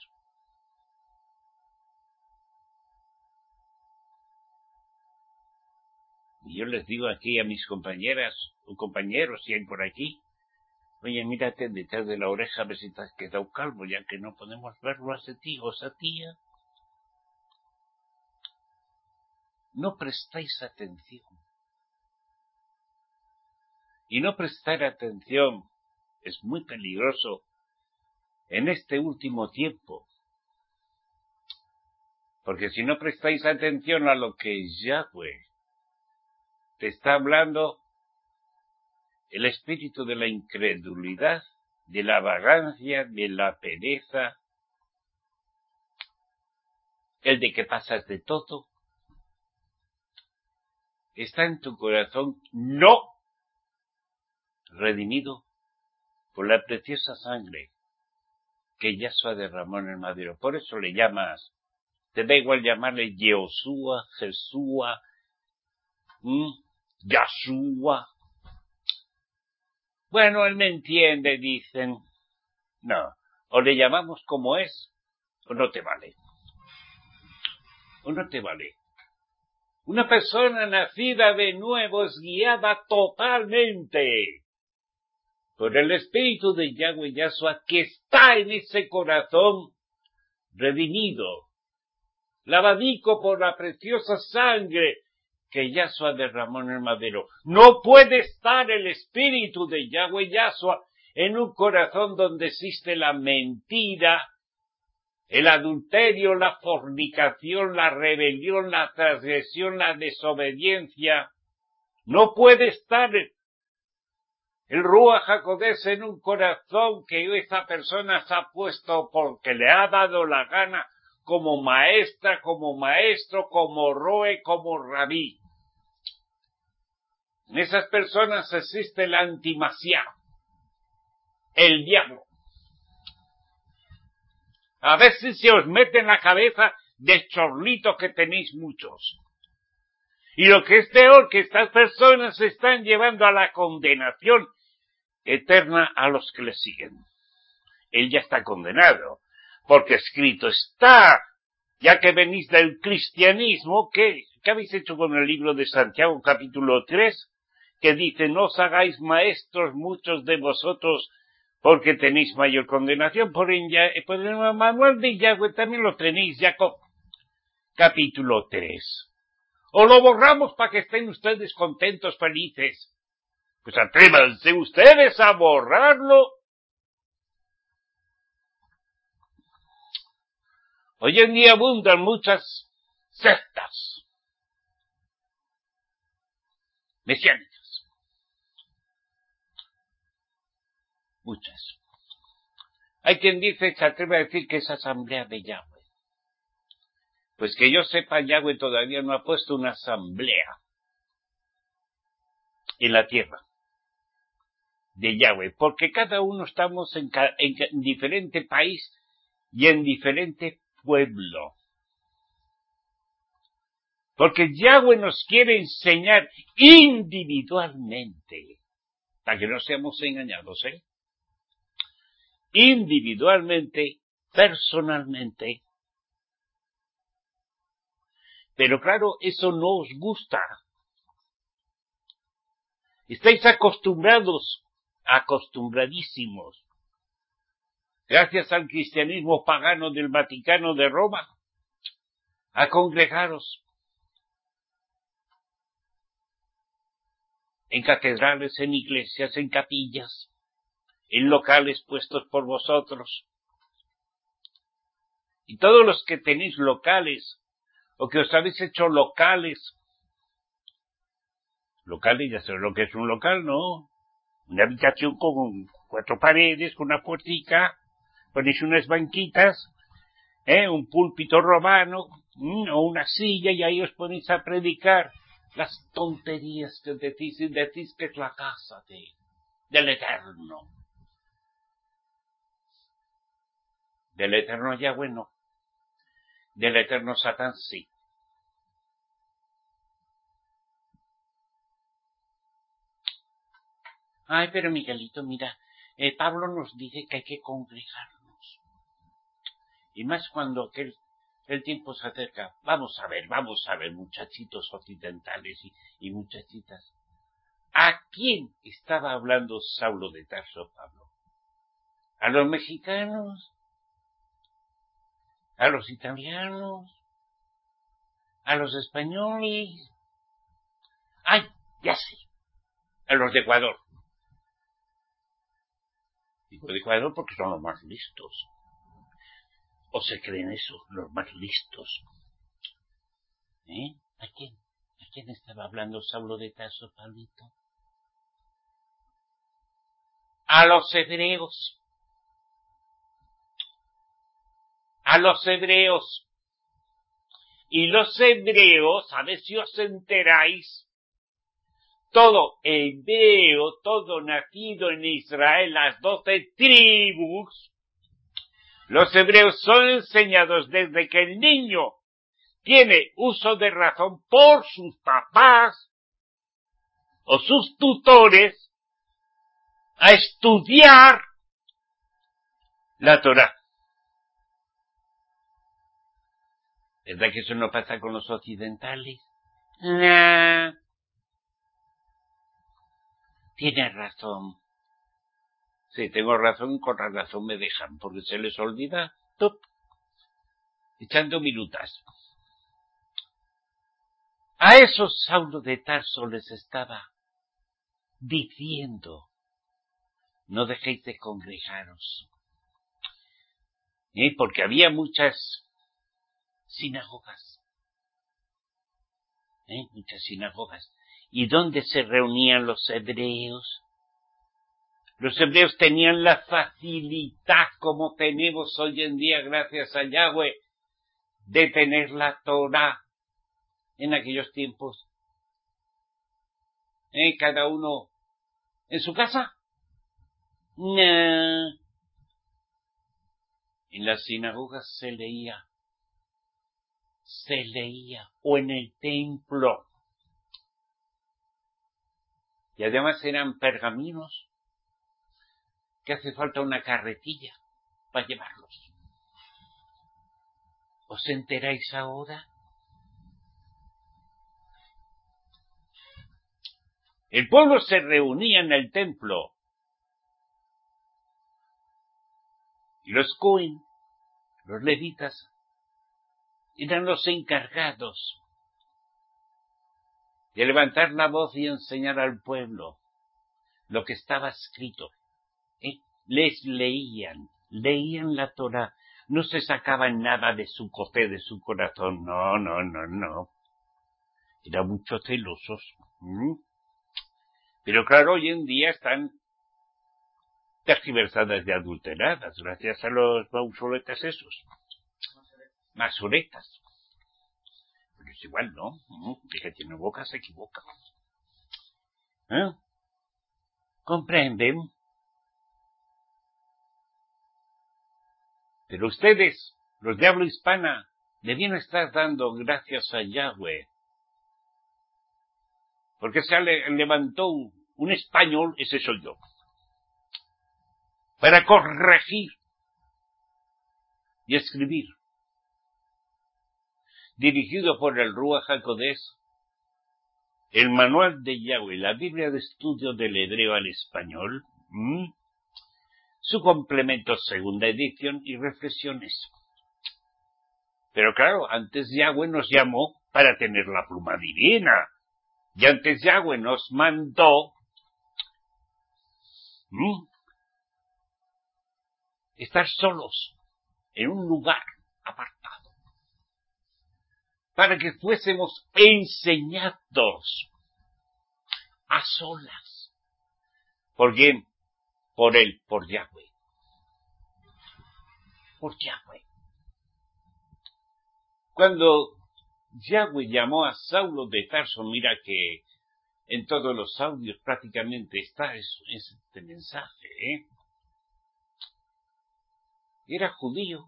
y yo les digo aquí a mis compañeras o compañeros, si hay por aquí, oye, mírate detrás de la oreja a ver si te has quedado calvo, ya que no podemos verlo a ese tío o esa tía. No prestáis atención. Y no prestar atención es muy peligroso en este último tiempo. Porque si no prestáis atención a lo que Yahweh te está hablando, el espíritu de la incredulidad, de la vagancia, de la pereza, el de que pasas de todo, está en tu corazón no redimido por la preciosa sangre que Yahshua derramó en el madero. Por eso le llamas, te da igual llamarle Yehoshua, Jesúa, ¿Mm? Yahshua. Bueno, él me entiende, dicen. No, o le llamamos como es, o no te vale. O no te vale. Una persona nacida de nuevo es guiada totalmente por el espíritu de Yahweh Yahshua que está en ese corazón redimido, lavadico por la preciosa sangre que Yahshua derramó en el madero. No puede estar el espíritu de Yahweh Yahshua en un corazón donde existe la mentira, el adulterio, la fornicación, la rebelión, la transgresión, la desobediencia. No puede estar el Ruach HaKodesh en un corazón que esa persona se ha puesto porque le ha dado la gana como maestra, como maestro, como roe, como rabí. En esas personas existe el antimasiá, el diablo. A ver si se os mete en la cabeza de chorlitos que tenéis muchos. Y lo que es peor, que estas personas se están llevando a la condenación eterna a los que le siguen. Él ya está condenado, porque escrito está, ya que venís del cristianismo, ¿qué, qué habéis hecho con el libro de Santiago capítulo tres? Que dice, no os hagáis maestros muchos de vosotros, porque tenéis mayor condenación. Por el, por el manual de Yahweh también lo tenéis, Jacob, capítulo tres. O lo borramos para que estén ustedes contentos, felices. Pues atrévanse ustedes a borrarlo. Hoy en día abundan muchas sectas mesiánicas. Muchas. Hay quien dice, se atreve a decir que es asamblea de Yahweh. Pues que yo sepa, Yahweh todavía no ha puesto una asamblea en la tierra de Yahweh, porque cada uno estamos en, en, en diferente país y en diferente pueblo. Porque Yahweh nos quiere enseñar individualmente, para que no seamos engañados, ¿eh? Individualmente, personalmente. Pero claro, eso no os gusta. Estáis acostumbrados, acostumbradísimos, gracias al cristianismo pagano del Vaticano de Roma, a congregaros en catedrales, en iglesias, en capillas, en locales puestos por vosotros. Y todos los que tenéis locales, o que os habéis hecho locales, locales, ya sabéis lo que es un local, ¿no? Una habitación con cuatro paredes, con una puertica, ponéis unas banquitas, ¿eh? Un púlpito romano, ¿m? O una silla, y ahí os ponéis a predicar las tonterías que decís, y decís que es la casa de, del Eterno. Del Eterno Yahweh no. Del Eterno Satán sí. Ay, pero Miguelito, mira, eh, Pablo nos dice que hay que congregarnos. Y más cuando aquel, el tiempo se acerca. Vamos a ver, vamos a ver, muchachitos occidentales y, y muchachitas. ¿A quién estaba hablando Saulo de Tarso, Pablo? ¿A los mexicanos? ¿A los italianos? ¿A los españoles? ¡Ay, ya sé! A los de Ecuador. Digo de Ecuador porque son los más listos. ¿O se creen eso, los más listos? ¿Eh? ¿A quién? ¿A quién estaba hablando Saulo de Tarso, Pablito? A los hebreos. A los hebreos. Y los hebreos, a ver si os enteráis, todo hebreo, todo nacido en Israel, las doce tribus, los hebreos son enseñados desde que el niño tiene uso de razón por sus papás o sus tutores a estudiar la Torá. ¿Verdad que eso no pasa con los occidentales? Nah. Tienes razón. Sí, tengo razón, con la razón me dejan, porque se les olvida, ¡top!, echando minutas. A esos Saulo de Tarso les estaba diciendo, no dejéis de congregaros. ¿Eh? Porque había muchas sinagogas. ¿Eh? Muchas sinagogas. ¿Y dónde se reunían los hebreos? Los hebreos tenían la facilidad, como tenemos hoy en día, gracias a Yahweh, de tener la Torá en aquellos tiempos. ¿Eh? Cada uno en su casa. Nah. En las sinagogas se leía, se leía, o en el templo. Y además eran pergaminos que hace falta una carretilla para llevarlos. ¿Os enteráis ahora? El pueblo se reunía en el templo. Y los Cohen, los levitas, eran los encargados de levantar la voz y enseñar al pueblo lo que estaba escrito. ¿Eh? Les leían, leían la Torá, no se sacaban nada de su coté, de su corazón, no, no, no, no. Eran mucho celosos. ¿Mm? Pero claro, hoy en día están tergiversadas y adulteradas, gracias a los mausoletas esos. Masoretas. Pero es igual, ¿no? El que tiene boca se equivoca. ¿Eh? ¿Comprenden? Pero ustedes, los de habla hispana, debían estar dando gracias a Yahweh. Porque se le levantó un, un español, ese soy yo, para corregir y escribir, dirigido por el Ruach HaKodesh, el manual de Yahweh, la Biblia de estudio del hebreo al español, ¿m? Su complemento segunda edición y reflexiones. Pero claro, antes Yahweh nos llamó para tener la pluma divina. Y antes Yahweh nos mandó ¿m? estar solos en un lugar apartado, para que fuésemos enseñados a solas. ¿Por quién? Por él, por Yahweh. Por Yahweh. Cuando Yahweh llamó a Saulo de Tarso, mira que en todos los audios prácticamente está este mensaje, ¿eh? Era judío,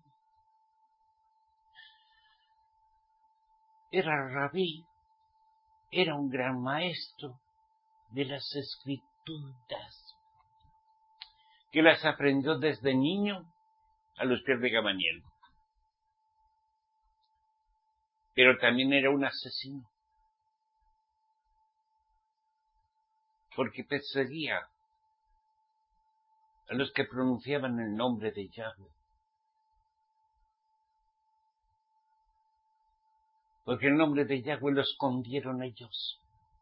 era rabí, era un gran maestro de las escrituras, que las aprendió desde niño a los pies de Gamaliel. Pero también era un asesino, porque perseguía a los que pronunciaban el nombre de Yahweh. Porque el nombre de Yahweh lo escondieron ellos.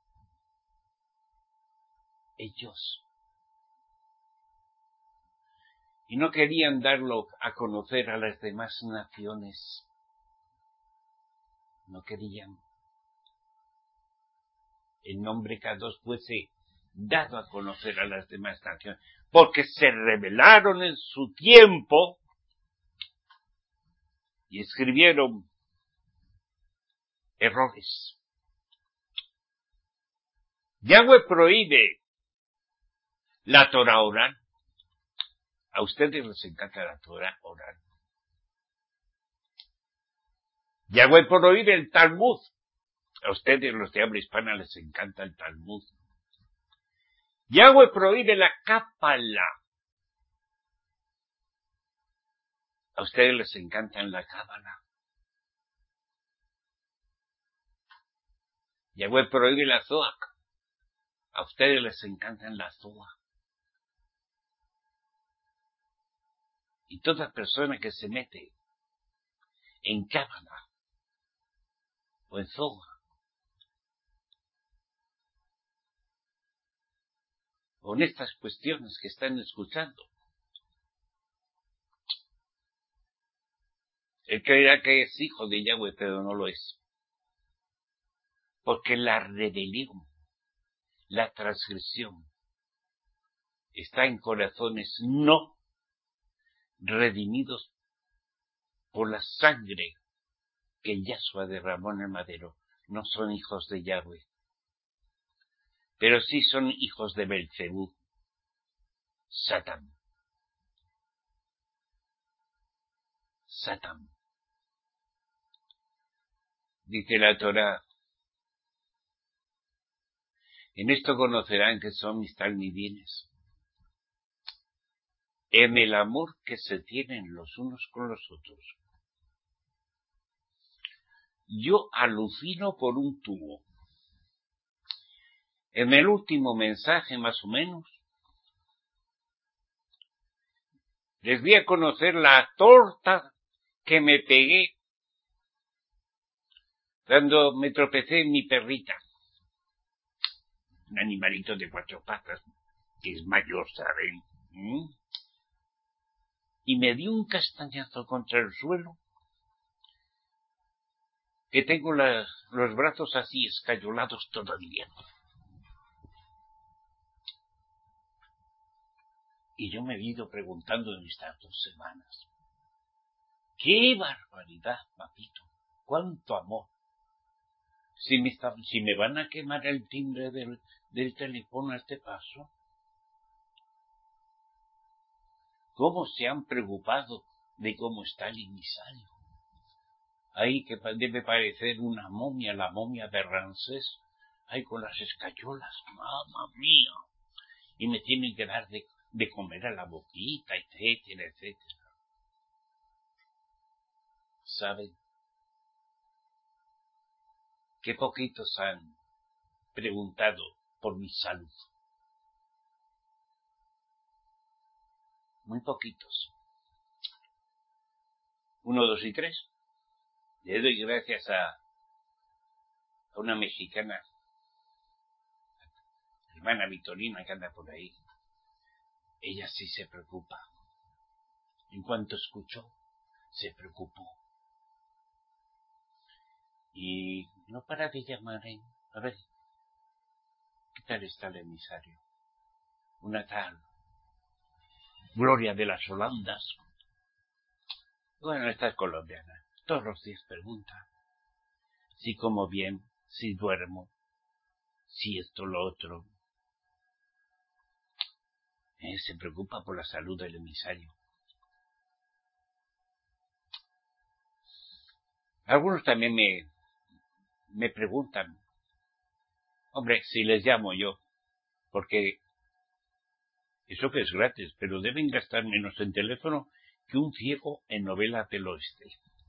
Ellos. Y no querían darlo a conocer a las demás naciones. No querían. El nombre Kadosh fuese dado a conocer a las demás naciones. Porque se rebelaron en su tiempo y escribieron errores. Yahweh prohíbe la Torah oral. A ustedes les encanta la Torah oral. Yahweh prohíbe el Talmud. A ustedes, los de habla hispana, les encanta el Talmud. Yahweh prohíbe la Cábala. A ustedes les encanta la Cábala. Yahweh prohíbe la Zohar. A ustedes les encanta la Zohar. Y toda persona que se mete en Cábala o en Zohar o en estas cuestiones que están escuchando, él creerá que es hijo de Yahweh, pero no lo es. Porque la rebelión, la transgresión, está en corazones no redimidos por la sangre que Yahshua derramó en el madero. No son hijos de Yahweh, pero sí son hijos de Belcebú, Satán. Satán. Dice la Torá En esto conocerán que son mis talmidines, en el amor que se tienen los unos con los otros. Yo alucino por un tubo. En el último mensaje, más o menos, les voy a conocer la torta que me pegué cuando me tropecé en mi perrita. Un animalito de cuatro patas, que es mayor, ¿saben? ¿Mm? Y me dio un castañazo contra el suelo, que tengo la, los brazos así escayolados todavía. Y yo me he ido preguntando en estas dos semanas, ¡qué barbaridad, papito! ¡Cuánto amor! Si me, está, si me van a quemar el timbre del, del teléfono a este paso, ¿cómo se han preocupado de cómo está el emisario? Ahí que debe parecer una momia, la momia de Ramsés, ahí con las escayolas, ¡mamma mía! Y me tienen que dar de, de comer a la boquita, etcétera, etcétera. ¿Saben? Qué poquitos han preguntado por mi salud. Muy poquitos. Uno, dos y tres. Le doy gracias a, a una mexicana, hermana Vitorina, que anda por ahí. Ella sí se preocupa. En cuanto escuchó, se preocupó. Y no para de llamar, ¿eh? A ver, ¿qué tal está el emisario? Una tal Gloria de las Holandas. Bueno, esta es colombiana. Todos los días pregunta si como bien, si duermo, si esto, lo otro. Eh, se preocupa por la salud del emisario. Algunos también me, me preguntan, hombre, si les llamo yo, porque eso que es gratis, pero deben gastar menos en teléfono que un ciego en novela del oeste.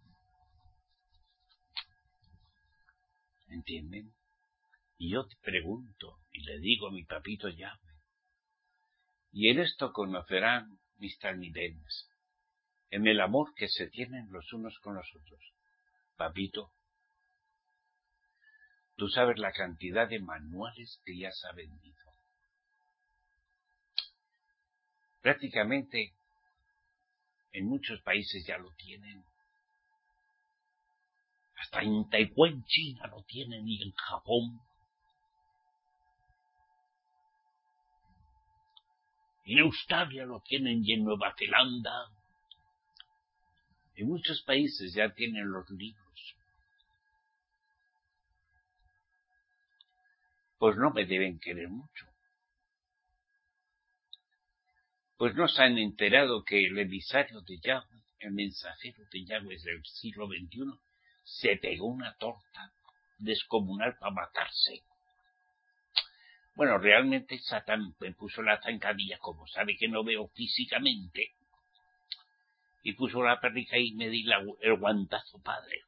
¿Entienden? Y yo te pregunto, y le digo a mi papito Yahweh, y en esto conocerán mis talmidenes, en el amor que se tienen los unos con los otros. Papito, tú sabes la cantidad de manuales que ya se ha vendido. Prácticamente en muchos países ya lo tienen. Hasta en Taiwán, China lo tienen, y en Japón. En Australia lo tienen, y en Nueva Zelanda. En muchos países ya tienen los libros. Pues no me deben querer mucho. Pues no se han enterado que el emisario de Yahweh, el mensajero de Yahweh del siglo veintiuno, se pegó una torta descomunal para matarse. Bueno, realmente Satán me puso la zancadilla, como sabe que no veo físicamente, y puso la perrica y me di la, el guantazo padre.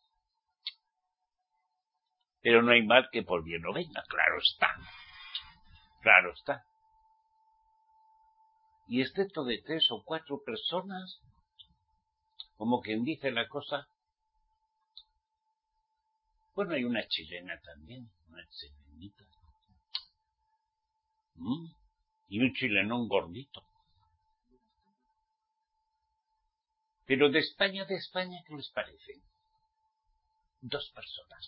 Pero no hay mal que por bien no venga, claro está. Claro está. Y excepto de tres o cuatro personas, como quien dice la cosa, bueno, hay una chilena también, una chilenita. ¿Mm? Y un chilenón gordito. Pero de España, de España, ¿qué les parece? Dos personas.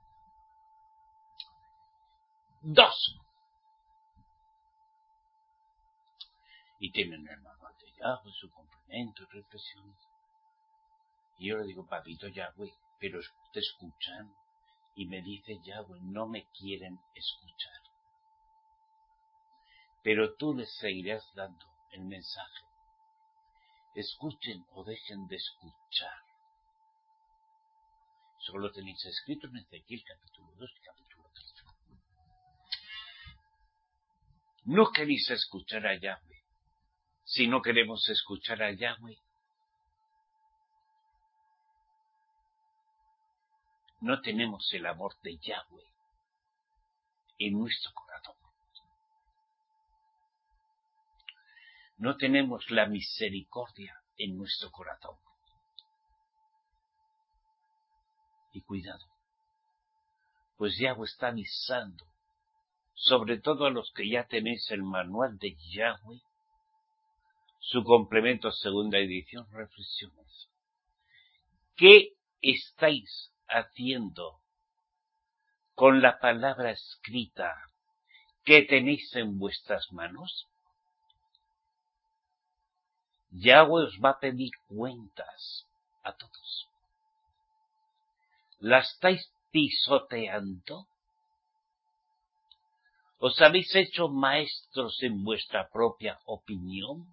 Dos. Y tienen el manual de Yahweh, su complemento, reflexiones. Y yo le digo, papito Yahweh, pero te escuchan. Y me dice Yahweh, no me quieren escuchar. Pero tú les seguirás dando el mensaje. Escuchen o dejen de escuchar. Eso lo tenéis escrito en Ezequiel capítulo dos y capítulo tres. No queréis escuchar a Yahweh. Si no queremos escuchar a Yahweh, no tenemos el amor de Yahweh en nuestro corazón. No tenemos la misericordia en nuestro corazón. Y cuidado, pues Yahweh está avisando, sobre todo a los que ya tenéis el manual de Yahweh, su complemento segunda edición, reflexiones. ¿Qué estáis haciendo con la palabra escrita que tenéis en vuestras manos? Yahweh os va a pedir cuentas a todos. ¿La estáis pisoteando? ¿Os habéis hecho maestros en vuestra propia opinión?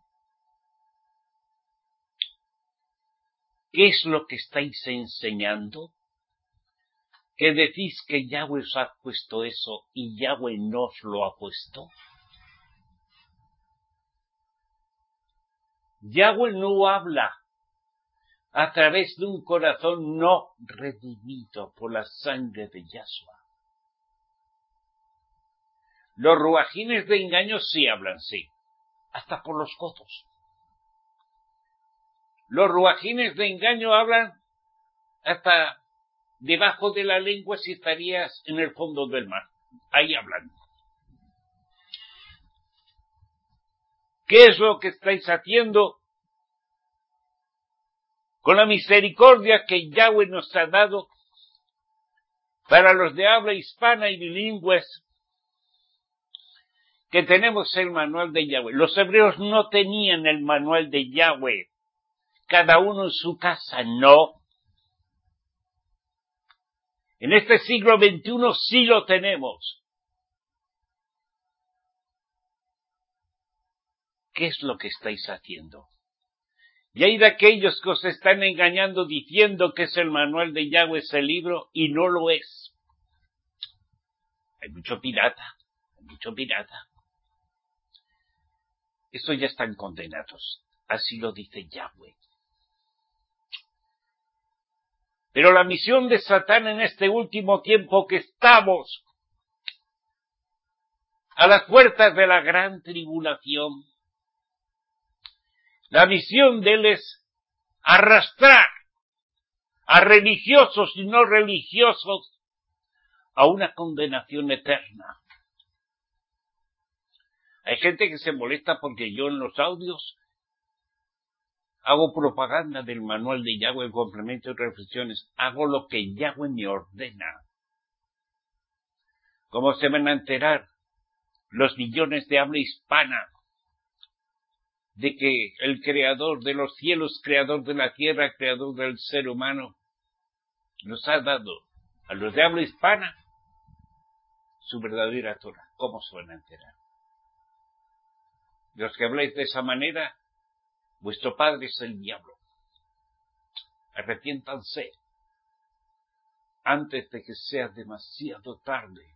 ¿Qué es lo que estáis enseñando? ¿Que decís que Yahweh os ha puesto eso y Yahweh no os lo ha puesto? Yahweh no habla a través de un corazón no redimido por la sangre de Yahshua. Los ruajines de engaño sí hablan, sí, hasta por los codos. Los ruajines de engaño hablan hasta debajo de la lengua si estarías en el fondo del mar. Ahí hablan. ¿Qué es lo que estáis haciendo con la misericordia que Yahweh nos ha dado para los de habla hispana y bilingües? Que tenemos el manual de Yahweh. Los hebreos no tenían el manual de Yahweh. Cada uno en su casa, no. En este siglo veintiuno sí lo tenemos. ¿Qué es lo que estáis haciendo? Y hay de aquellos que os están engañando diciendo que es el manual de Yahweh ese libro y no lo es. Hay mucho pirata, hay mucho pirata. Estos ya están condenados. Así lo dice Yahweh. Pero la misión de Satán en este último tiempo que estamos a las puertas de la gran tribulación, la misión de él es arrastrar a religiosos y no religiosos a una condenación eterna. Hay gente que se molesta porque yo en los audios hago propaganda del manual de Yahweh, complemento y reflexiones. Hago lo que Yahweh me ordena. ¿Cómo se van a enterar los millones de habla hispana de que el creador de los cielos, creador de la tierra, creador del ser humano, nos ha dado a los de habla hispana su verdadera Torah? ¿Cómo se van a enterar? Los que habláis de esa manera, vuestro padre es el diablo. Arrepiéntanse antes de que sea demasiado tarde,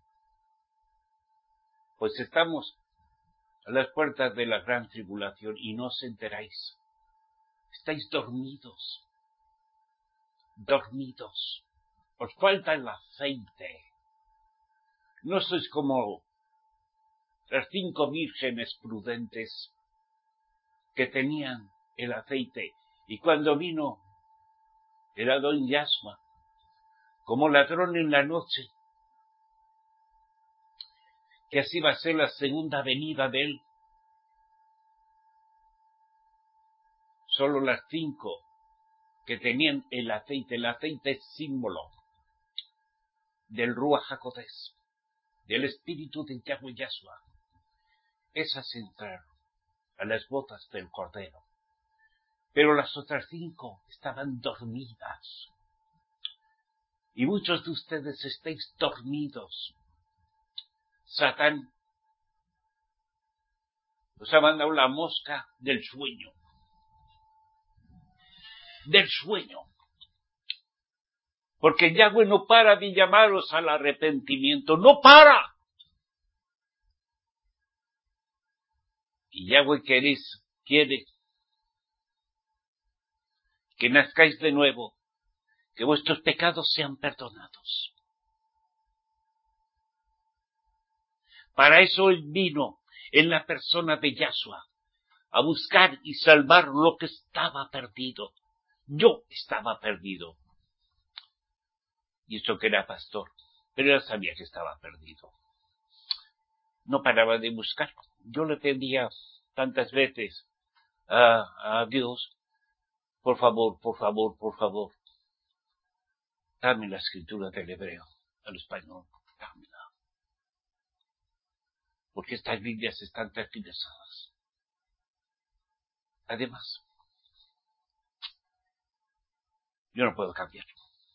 pues estamos a las puertas de la gran tribulación y no os enteráis. Estáis dormidos, dormidos. Os falta el aceite. No sois como las cinco vírgenes prudentes que tenían el aceite y cuando vino el Adón Yahshua como ladrón en la noche, que así va a ser la segunda venida de él, solo las cinco que tenían el aceite. El aceite es símbolo del Ruach HaKodesh, del espíritu de Yahweh Yahshua. Esas entraron a las bodas del Cordero, pero las otras cinco estaban dormidas. Y muchos de ustedes estáis dormidos. Satán os ha mandado la mosca del sueño. Del sueño. Porque Yahweh no para de llamaros al arrepentimiento. ¡No para! Y Yahweh queréis, quiere que nazcáis de nuevo, que vuestros pecados sean perdonados. Para eso Él vino en la persona de Yahshua, a buscar y salvar lo que estaba perdido. Yo estaba perdido. Y esto que era pastor, pero él sabía que estaba perdido. No paraba de buscar. Yo le pedía tantas veces a, a Dios, por favor, por favor, por favor, dame la escritura del hebreo al español, dámela. Porque estas Biblias están tergiversadas. Además, yo no puedo cambiarlo.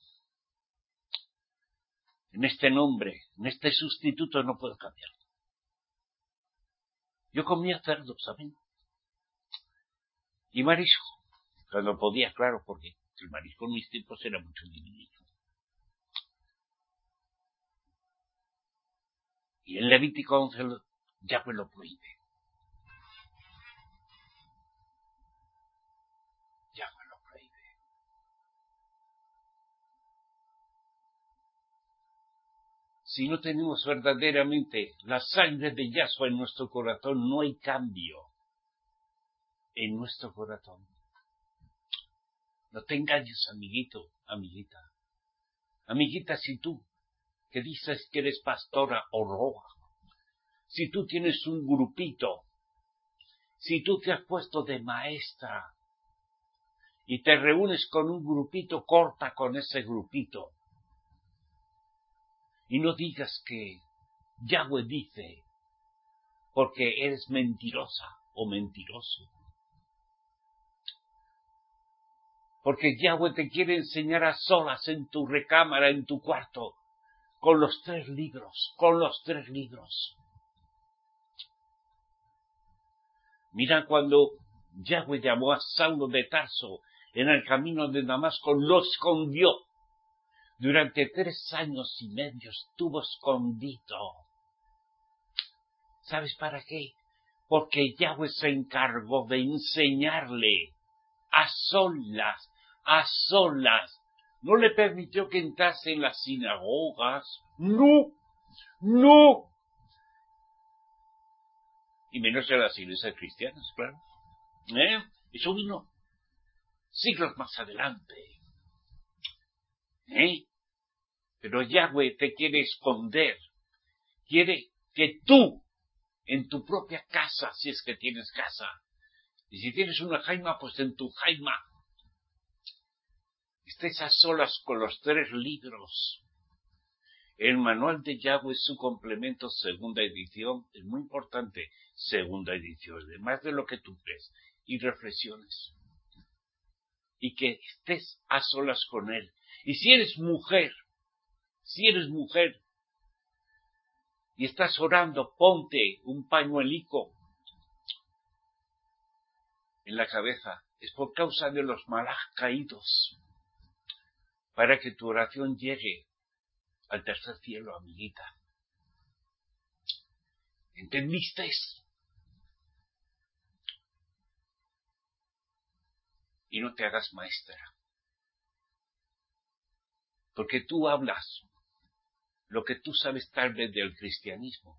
En este nombre, en este sustituto no puedo cambiarlo. Yo comía cerdo, ¿saben? Y marisco, cuando podía, claro, porque el marisco en mis tiempos era mucho diminutivo. Y en Levítico once Yahweh lo prohíbe. Yahweh lo prohíbe. Si no tenemos verdaderamente la sangre de Yahshua en nuestro corazón, no hay cambio en nuestro corazón. No te engañes, amiguito, amiguita. Amiguita, si tú, que dices que eres pastora o roja, si tú tienes un grupito, si tú te has puesto de maestra y te reúnes con un grupito, corta con ese grupito. Y no digas que Yahweh dice, porque eres mentirosa o mentiroso. Porque Yahweh te quiere enseñar a solas en tu recámara, en tu cuarto, con los tres libros, con los tres libros. Mira cuando Yahweh llamó a Saulo de Tarso en el camino de Damasco, lo escondió. Durante tres años y medio estuvo escondido. ¿Sabes para qué? Porque Yahweh se encargó de enseñarle a solas, a solas. No le permitió que entrase en las sinagogas. No, no. Y menos en las iglesias cristianas, claro. ¿Eh? Eso vino siglos más adelante. ¿Eh? Pero Yahweh te quiere esconder. Quiere que tú, en tu propia casa, si es que tienes casa, y si tienes una jaima, pues en tu jaima, estés a solas con los tres libros. El manual de Yahweh, su complemento, segunda edición, es muy importante. Segunda edición, de más de lo que tú crees. Y reflexiones. Y que estés a solas con él. Y si eres mujer, si eres mujer, y estás orando, ponte un pañuelico en la cabeza. Es por causa de los malaj caídos. Para que tu oración llegue al tercer cielo, amiguita. ¿Entendiste? Y no te hagas maestra. Porque tú hablas lo que tú sabes tal vez del cristianismo.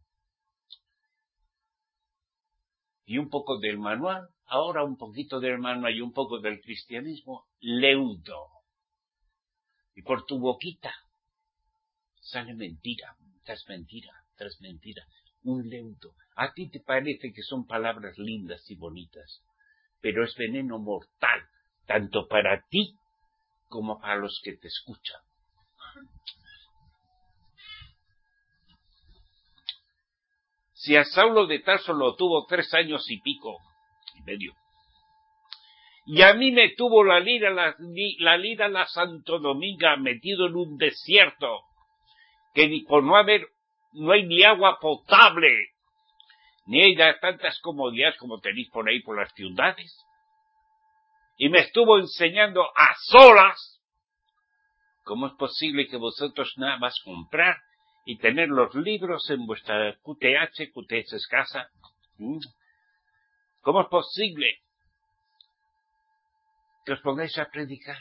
Y un poco del manual, ahora un poquito del manual y un poco del cristianismo, leudo. Y por tu boquita sale mentira, tras mentira, tras mentira, un leudo. A ti te parece que son palabras lindas y bonitas, pero es veneno mortal, tanto para ti como para los que te escuchan. Si a Saulo de Tarso lo tuvo tres años y pico, y medio, y a mí me tuvo la lira, la, la lira la Santo Dominga metido en un desierto, que ni por no haber, no hay ni agua potable, ni hay tantas comodidades como tenéis por ahí por las ciudades, y me estuvo enseñando a solas. ¿Cómo es posible que vosotros nada más comprar y tener los libros en vuestra Q T H, Q T H es casa, ¿Mm? ¿Cómo es posible que os pongáis a predicar?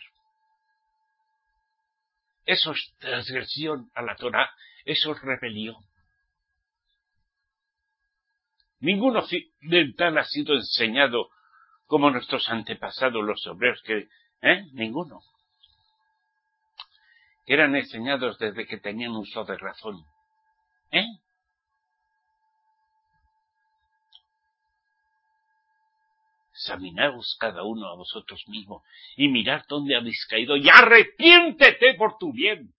Eso es transgresión a la Torá, eso es rebelión. Ningún occidental ha sido enseñado como nuestros antepasados, los obreros, que, ¿eh? Ninguno. Eran enseñados desde que tenían uso de razón. ¿Eh? Examinaos cada uno a vosotros mismos y mirad dónde habéis caído y arrepiéntete por tu bien.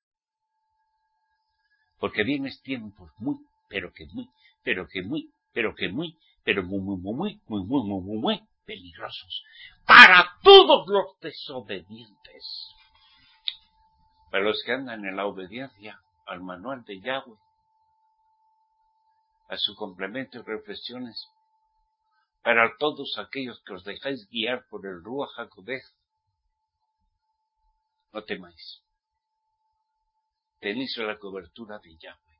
Porque vienes tiempos muy, pero que muy, pero que muy, pero que muy, pero muy, muy, muy, muy, muy, muy, muy, muy, muy peligrosos. Para todos los desobedientes. Para los que andan en la obediencia al manual de Yahweh, a su complemento y reflexiones, para todos aquellos que os dejáis guiar por el Ruach HaKodesh, no temáis. Tenéis la cobertura de Yahweh.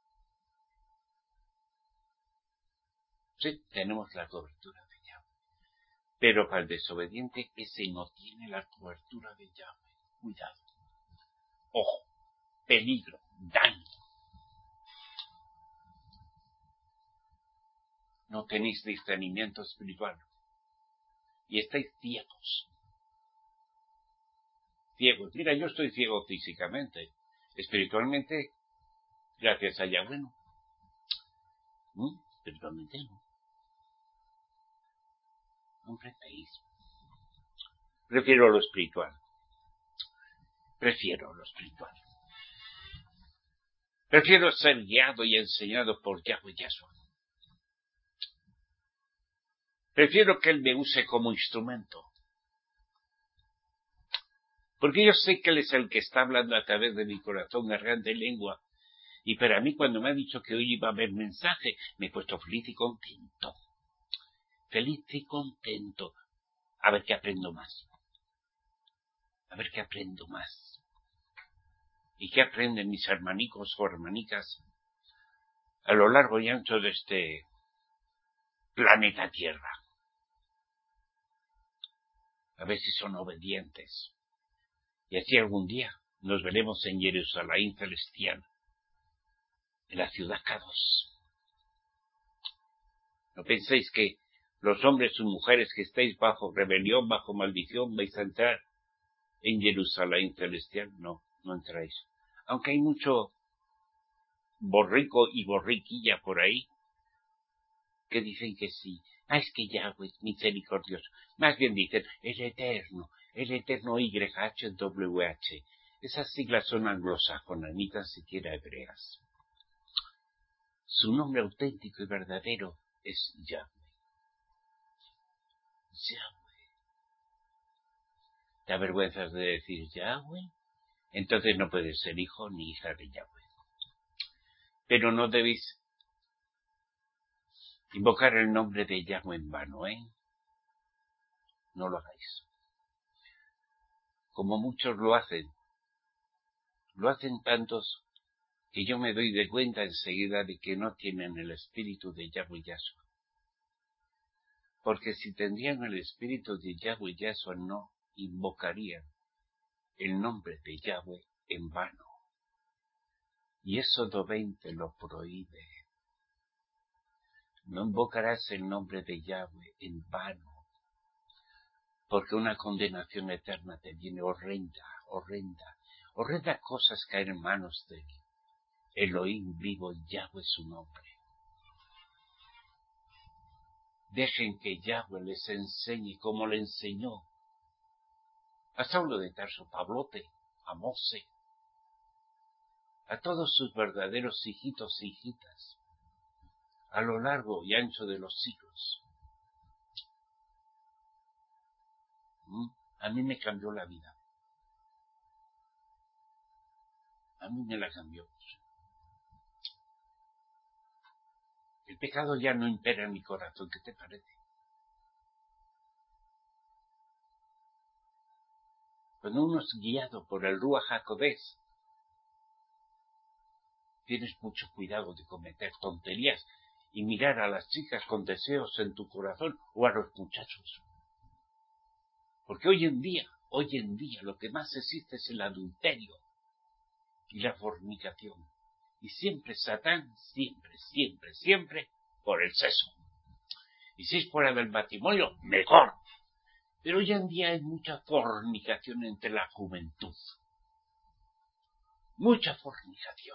Sí, tenemos la cobertura de Yahweh. Pero para el desobediente, ese no tiene la cobertura de Yahweh. Cuidado. Ojo. Peligro. Daño. No tenéis discernimiento espiritual. Y estáis ciegos. Ciegos. Mira, yo estoy ciego físicamente. Espiritualmente, gracias a Yahweh, no. ¿Mm? Espiritualmente no. No enfrentéis. Prefiero lo espiritual. Prefiero lo espiritual. Prefiero ser guiado y enseñado por Yahweh Yahshua. Prefiero que Él me use como instrumento. Porque yo sé que Él es el que está hablando a través de mi corazón, garganta y lengua. Y para mí, cuando me ha dicho que hoy iba a haber mensaje, me he puesto feliz y contento. Feliz y contento. A ver qué aprendo más. A ver qué aprendo más. ¿Y qué aprenden mis hermanicos o hermanicas a lo largo y ancho de este planeta Tierra? A ver si son obedientes. Y así algún día nos veremos en Jerusalén celestial, en la ciudad Kadosh. No penséis que los hombres y mujeres que estáis bajo rebelión, bajo maldición, vais a entrar en Jerusalén celestial. No, no entráis. Aunque hay mucho borrico y borriquilla por ahí que dicen que sí. Ah, es que Yahweh es misericordioso. Más bien dicen, el eterno, el eterno Y H W H. Esas siglas son anglosajonas, ni tan siquiera hebreas. Su nombre auténtico y verdadero es Yahweh. Yahweh. ¿Te avergüenzas de decir Yahweh? Entonces no puedes ser hijo ni hija de Yahweh. Pero no debéis invocar el nombre de Yahweh en vano, ¿eh? No lo hagáis. Como muchos lo hacen. Lo hacen tantos que yo me doy de cuenta enseguida de que no tienen el espíritu de Yahweh Yahshua. Porque si tendrían el espíritu de Yahweh Yahshua, no invocarían el nombre de Yahweh en vano. Y Éxodo veinte lo prohíbe. No invocarás el nombre de Yahweh en vano, porque una condenación eterna te viene horrenda, horrenda, horrenda cosas caer en manos de Elohim vivo, Yahweh su nombre. Dejen que Yahweh les enseñe como le enseñó a Saulo de Tarso, Pablote, a Mose, a todos sus verdaderos hijitos e hijitas, a lo largo y ancho de los siglos. ¿Mm? A mí me cambió la vida. A mí me la cambió. El pecado ya no impera en mi corazón, ¿qué te parece? Cuando uno es guiado por el Ruach HaKodesh, tienes mucho cuidado de cometer tonterías y mirar a las chicas con deseos en tu corazón o a los muchachos. Porque hoy en día, hoy en día lo que más existe es el adulterio y la fornicación. Y siempre Satán, siempre, siempre, siempre por el sexo. Y si es fuera del matrimonio, mejor. Pero hoy en día hay mucha fornicación entre la juventud. Mucha fornicación.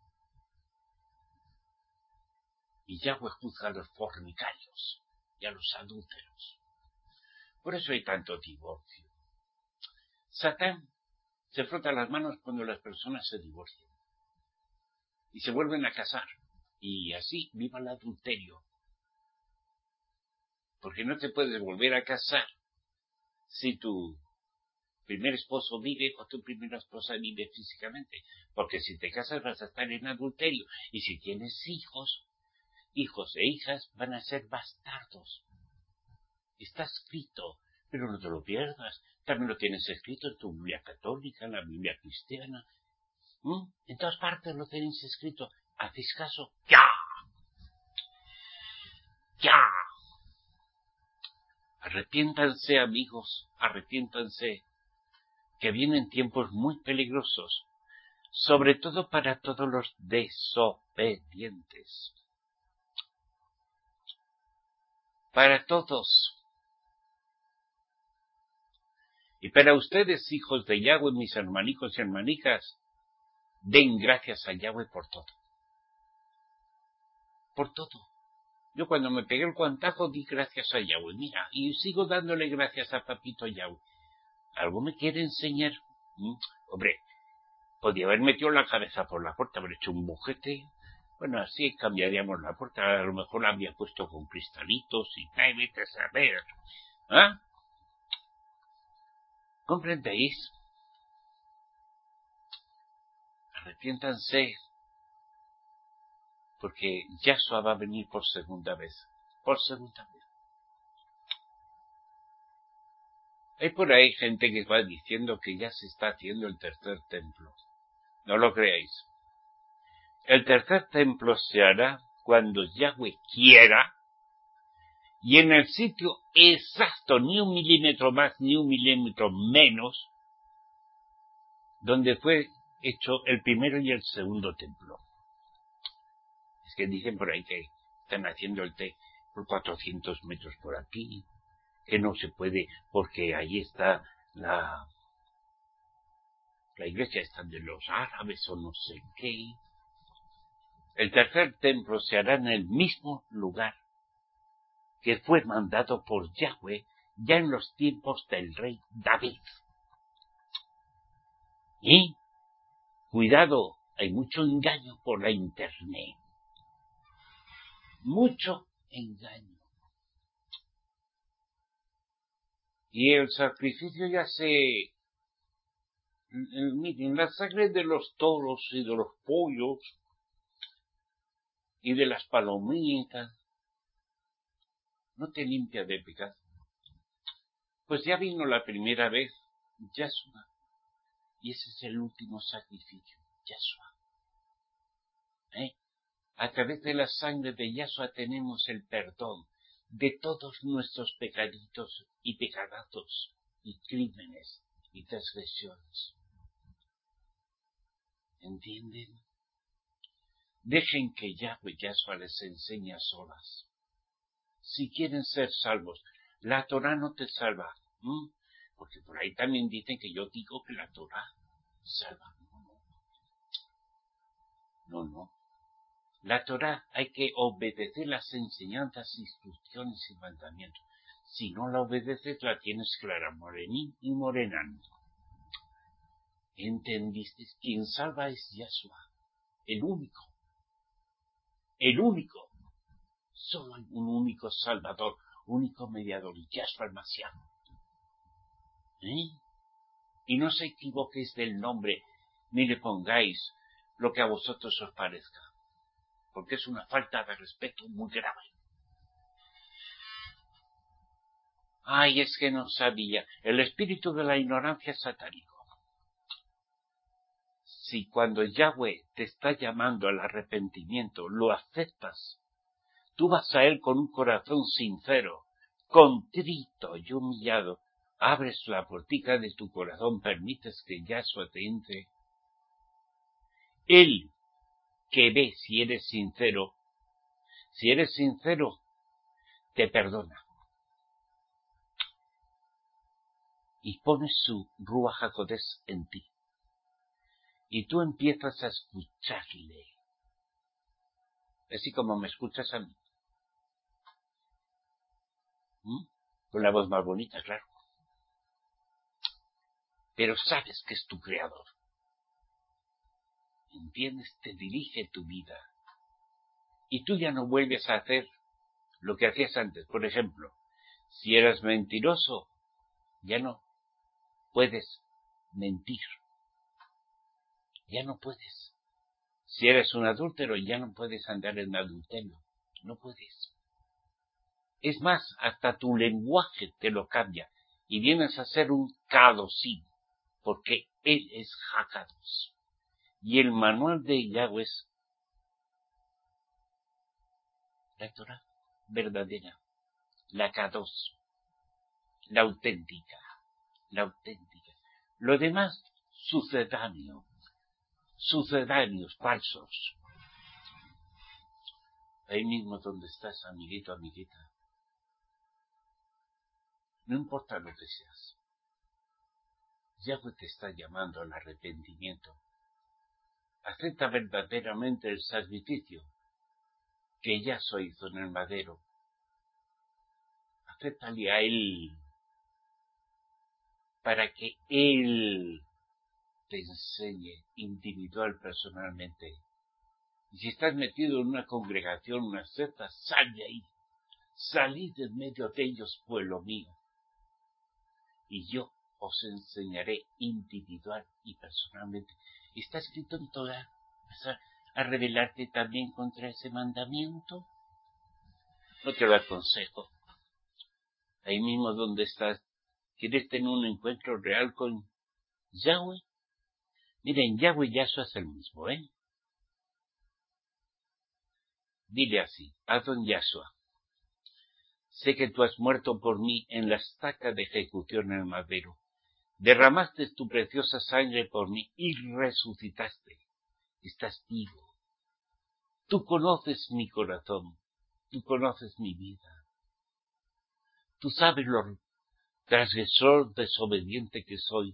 Y Yahweh juzga a los fornicarios y a los adúlteros. Por eso hay tanto divorcio. Satán se frota las manos cuando las personas se divorcian y se vuelven a casar. Y así viva el adulterio. Porque no te puedes volver a casar si tu primer esposo vive o tu primera esposa vive físicamente. Porque si te casas vas a estar en adulterio. Y si tienes hijos, hijos e hijas van a ser bastardos. Está escrito, pero no te lo pierdas. También lo tienes escrito en tu Biblia católica, en la Biblia cristiana. ¿Mm? En todas partes lo tenéis escrito. ¿Hacéis caso? ¡Ya! ¡Ya! Arrepiéntanse, amigos, arrepiéntanse, que vienen tiempos muy peligrosos, sobre todo para todos los desobedientes. Para todos. Y para ustedes, hijos de Yahweh, mis hermanicos y hermanicas, den gracias a Yahweh por todo. Por todo. Yo cuando me pegué el guantazo di gracias a Yahweh. Mira, y sigo dándole gracias a Papito Yahweh. ¿Algo me quiere enseñar? ¿Mm? Hombre, podía haber metido la cabeza por la puerta, haber hecho un bujete. Bueno, así cambiaríamos la puerta. A lo mejor la había puesto con cristalitos y tal, vete a saber. ¿Ah? ¿Comprendéis? Arrepiéntanse, porque Yahshua va a venir por segunda vez. Por segunda vez. Hay por ahí gente que va diciendo que ya se está haciendo el tercer templo. No lo creáis. El tercer templo se hará cuando Yahweh quiera y en el sitio exacto, ni un milímetro más ni un milímetro menos, donde fue hecho el primero y el segundo templo. Es que dicen por ahí que están haciendo el té por cuatrocientos metros por aquí, que no se puede porque ahí está la, la iglesia está de los árabes o no sé qué. El tercer templo se hará en el mismo lugar que fue mandado por Yahweh ya en los tiempos del rey David. Y cuidado, hay mucho engaño por la internet. Mucho engaño. Y el sacrificio ya se... Miren, la sangre de los toros y de los pollos y de las palomitas no te limpia de pecado. Pues ya vino la primera vez Yahshua. Y ese es el último sacrificio, Yahshua. ¿Eh? A través de la sangre de Yahshua tenemos el perdón de todos nuestros pecaditos y pecadazos y crímenes y transgresiones. ¿Entienden? Dejen que Yahweh Yahshua les enseñe a solas. Si quieren ser salvos, la Torah no te salva. ¿Mm? Porque por ahí también dicen que yo digo que la Torah salva. No, no. No, no. La Torah hay que obedecer las enseñanzas, instrucciones y mandamientos. Si no la obedeces, la tienes clara, morenín y morenán. ¿Entendiste? Quien salva es Yahshua, el único. El único. Solo hay un único salvador, único mediador, Yahshua el Mashiach. ¿Eh? Y no se equivoquéis del nombre, ni le pongáis lo que a vosotros os parezca, porque es una falta de respeto muy grave. Ay, es que no sabía. El espíritu de la ignorancia es satánico. Si cuando Yahweh te está llamando al arrepentimiento, lo aceptas, Tú vas a Él con un corazón sincero, contrito y humillado. Abres la puertica de tu corazón, permites que Yahshua te entre. Él, que ve si eres sincero, si eres sincero, te perdona. Y pone su Ruach HaKodesh en ti. Y tú empiezas a escucharle. Así como me escuchas a mí. ¿Mm? Con la voz más bonita, claro. Pero sabes que es tu creador. ¿Entiendes? Te dirige tu vida. Y tú ya no vuelves a hacer lo que hacías antes. Por ejemplo, si eras mentiroso, ya no puedes mentir. Ya no puedes. Si eres un adúltero, ya no puedes andar en adulterio. No puedes. Es más, hasta tu lenguaje te lo cambia. Y vienes a ser un Kadosim, porque Él es Hakados. Y el manual de Yahweh es la Torah verdadera, la Kados, la auténtica, la auténtica. Lo demás, sucedáneo, sucedáneos, falsos. Ahí mismo donde estás, amiguito, amiguita. No importa lo que seas. Yahweh te está llamando al arrepentimiento. Acepta verdaderamente el sacrificio que Yahshua hizo en el madero. Acéptale a Él para que Él te enseñe individual, personalmente. Y si estás metido en una congregación, una secta, sal de ahí. Salid en medio de ellos, pueblo mío. Y yo os enseñaré individual y personalmente. Está escrito en Torah. ¿Vas a, a rebelarte también contra ese mandamiento? No te lo aconsejo. Ahí mismo donde estás, ¿quieres tener un encuentro real con Yahweh? Miren, Yahweh y Yahshua es el mismo, ¿eh? Dile así, Adon Yahshua, sé que tú has muerto por mí en la estaca de ejecución en el madero. Derramaste tu preciosa sangre por mí y resucitaste. Estás vivo. Tú conoces mi corazón. Tú conoces mi vida. Tú sabes lo transgresor, desobediente que soy.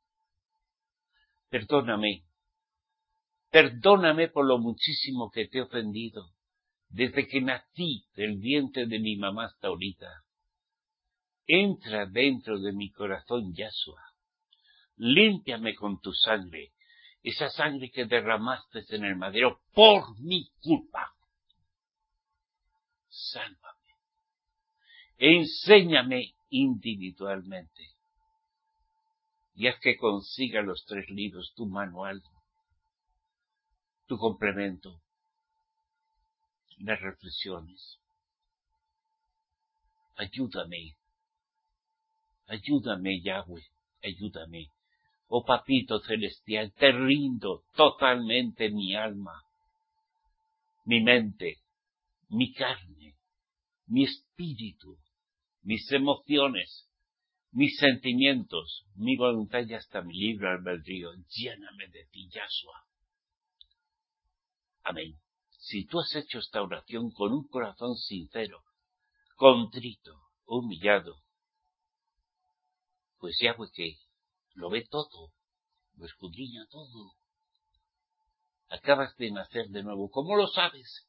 Perdóname. Perdóname por lo muchísimo que te he ofendido. Desde que nací del vientre de mi mamá hasta ahorita. Entra dentro de mi corazón, Yahshua. Límpiame con tu sangre, esa sangre que derramaste en el madero por mi culpa. Sálvame. Enséñame individualmente. Y haz que consiga los tres libros, tu manual, tu complemento, las reflexiones. Ayúdame. Ayúdame, Yahweh. Ayúdame. Oh Papito Celestial, te rindo totalmente mi alma, mi mente, mi carne, mi espíritu, mis emociones, mis sentimientos, mi voluntad y hasta mi libre albedrío. Lléname de ti, Yahshua. Amén. Si tú has hecho esta oración con un corazón sincero, contrito, humillado, pues Yahweh que lo ve todo, lo escudriña todo. Acabas de nacer de nuevo. ¿Cómo lo sabes?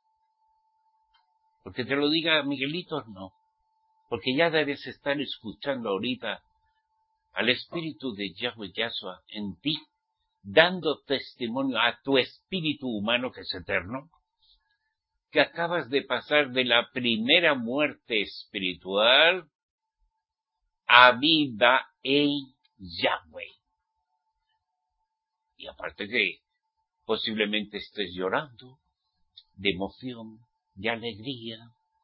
Porque te lo diga Miguelito, no. Porque ya debes estar escuchando ahorita al Espíritu de Yahweh Yahshua en ti, dando testimonio a tu espíritu humano que es eterno, que acabas de pasar de la primera muerte espiritual a vida en Yahweh. Y aparte que posiblemente estés llorando de emoción, de alegría.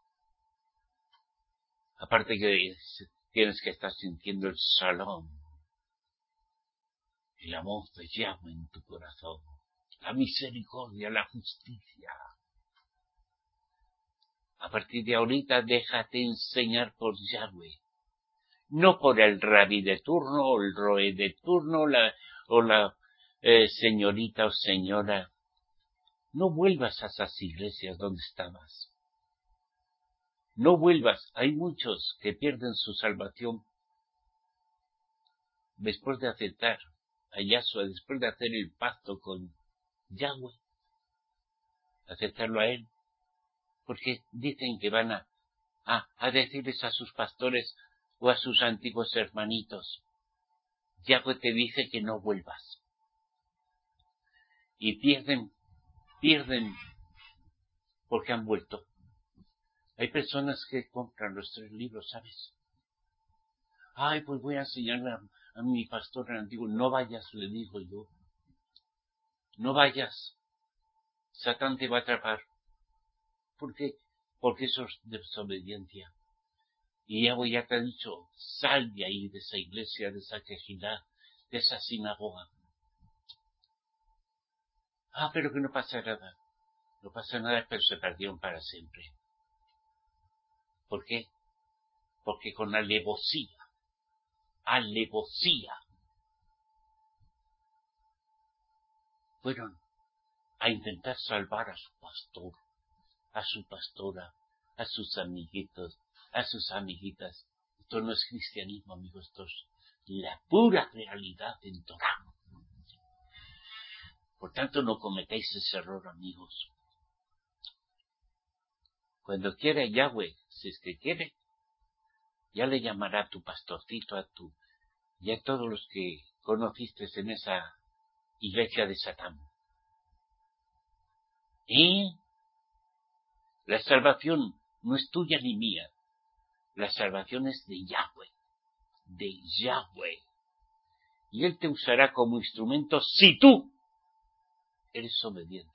Aparte que tienes que estar sintiendo el shalom, el amor de Yahweh en tu corazón, la misericordia, la justicia. A partir de ahorita déjate enseñar por Yahweh. No por el rabí de turno, o el roe de turno, la, o la eh, señorita o señora. No vuelvas a esas iglesias donde estabas. No vuelvas. Hay muchos que pierden su salvación después de aceptar a Yahshua, después de hacer el pacto con Yahweh, aceptarlo a Él, porque dicen que van a, a, a decirles a sus pastores o a sus antiguos hermanitos, Yahweh te dice que no vuelvas. Y pierden, pierden porque han vuelto. Hay personas que compran los tres libros, ¿sabes? Ay, pues voy a enseñarle a, a mi pastor antiguo. No vayas, le digo yo. No vayas. Satán te va a atrapar. ¿Por qué? Porque eso es desobediencia. Y Yahweh ya te ha dicho, sal de ahí, de esa iglesia, de esa quejidad, de esa sinagoga. Ah, pero que no pasa nada. No pasa nada, pero se perdieron para siempre. ¿Por qué? Porque con alevosía, alevosía, fueron a intentar salvar a su pastor, a su pastora, a sus amiguitos, a sus amiguitas. Esto no es cristianismo, amigos, esto es la pura realidad en Torah. Por tanto, no cometáis ese error, amigos. Cuando quiera Yahweh, si es que quiere, ya le llamará a tu pastorcito, a tu, y a todos los que conociste en esa iglesia de Satán. Y la salvación no es tuya ni mía. La salvación es de Yahweh, de Yahweh. Y Él te usará como instrumento si tú eres obediente.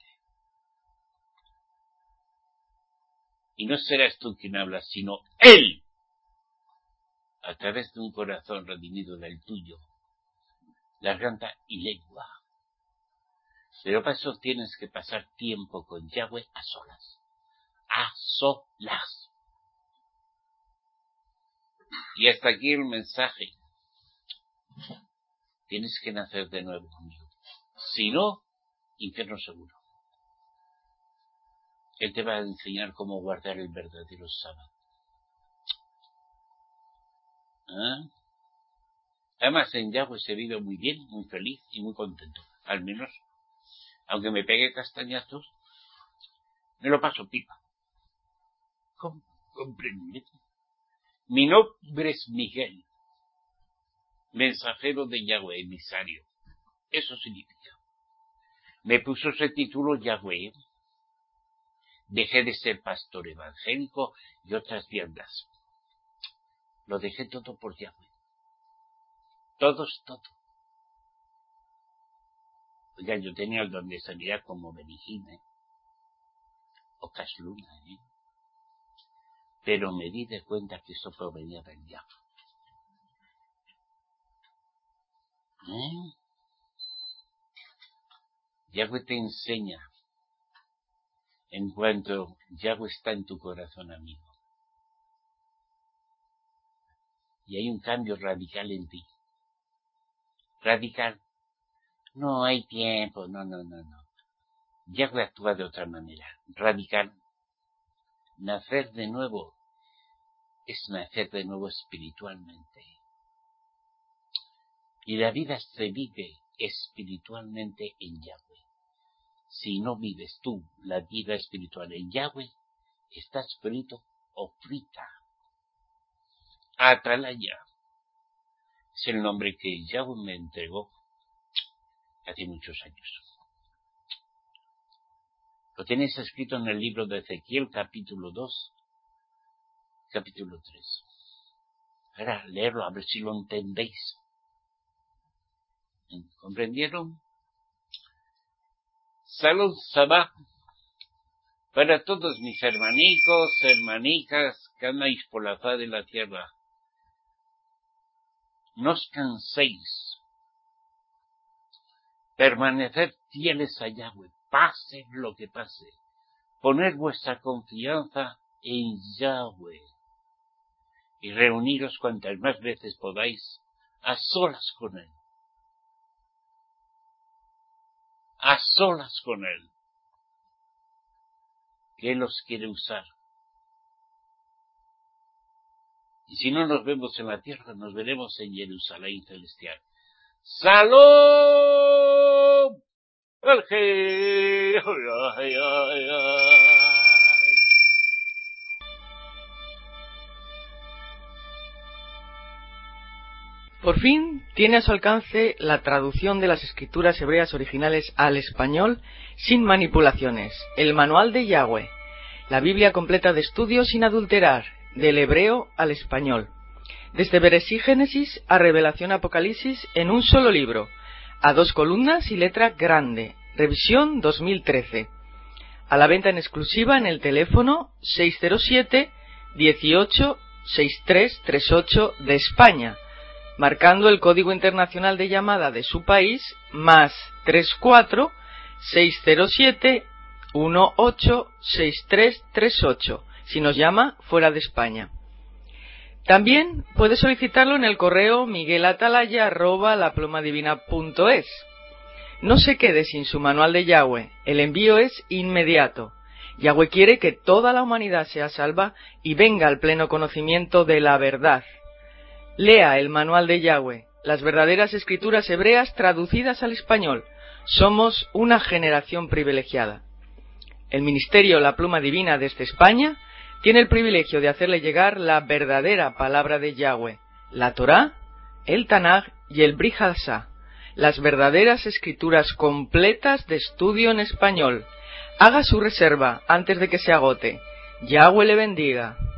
Y no serás tú quien habla, sino Él, a través de un corazón redimido del tuyo, garganta y lengua. Pero para eso tienes que pasar tiempo con Yahweh a solas. A solas. Y hasta aquí el mensaje. Tienes que nacer de nuevo, amigo. Si no, infierno seguro. Él te va a enseñar cómo guardar el verdadero sábado. ¿Ah? Además, en Yahweh se vive muy bien, muy feliz y muy contento. Al menos, aunque me pegue castañazos, me lo paso pipa. ¿Comprende? Mi nombre es Miguel, mensajero de Yahweh, emisario. Eso significa. Me puso ese título Yahweh. Dejé de ser pastor evangélico y otras viandas. Lo dejé todo por Yahweh. Todo es todo. Oiga, yo tenía el don de sanidad como Benigina, ¿eh? O Casluna, ¿eh? Pero me di de cuenta que eso provenía del diablo. ¿Eh? Yahweh te enseña en cuanto Yahweh está en tu corazón, amigo. Y hay un cambio radical en ti. Radical. No hay tiempo, no, no, no, no. Yahweh actúa de otra manera. Radical. Nacer de nuevo es nacer de nuevo espiritualmente. Y la vida se vive espiritualmente en Yahweh. Si no vives tú la vida espiritual en Yahweh, estás frito o frita. Atalaya es el nombre que Yahweh me entregó hace muchos años. Lo tenéis escrito en el libro de Ezequiel, capítulo dos, capítulo tres. Ahora, leerlo, a ver si lo entendéis. ¿Comprendieron? Salud, Sabá, para todos mis hermanicos, hermanicas que andáis por la faz de la tierra. No os canséis. Permaneced fieles a Yahweh, pase lo que pase. Poner vuestra confianza en Yahweh y reuniros cuantas más veces podáis a solas con Él. A solas con Él. Que Él os quiere usar. Y si no nos vemos en la tierra, nos veremos en Jerusalén celestial. ¡Salud! Por fin tiene a su alcance la traducción de las escrituras hebreas originales al español sin manipulaciones, el Manual de Yahweh, la Biblia completa de estudio sin adulterar, del hebreo al español, desde Bereshit Génesis a Revelación Apocalipsis en un solo libro, a dos columnas y letra grande, revisión dos mil trece, a la venta en exclusiva en el teléfono seis cero siete, dieciocho, sesenta y tres treinta y ocho de España, marcando el código internacional de llamada de su país, más treinta y cuatro, seiscientos siete, dieciocho, sesenta y tres treinta y ocho, si nos llama fuera de España. También puede solicitarlo en el correo miguelatalaya arroba laplumadivina.es. No se quede sin su manual de Yahweh, el envío es inmediato. Yahweh quiere que toda la humanidad sea salva y venga al pleno conocimiento de la verdad. Lea el manual de Yahweh, las verdaderas escrituras hebreas traducidas al español. Somos una generación privilegiada. El Ministerio La Pluma Divina desde España tiene el privilegio de hacerle llegar la verdadera palabra de Yahweh, la Torá, el Tanaj y el Brit Hadashah, las verdaderas escrituras completas de estudio en español. Haga su reserva antes de que se agote. Yahweh le bendiga.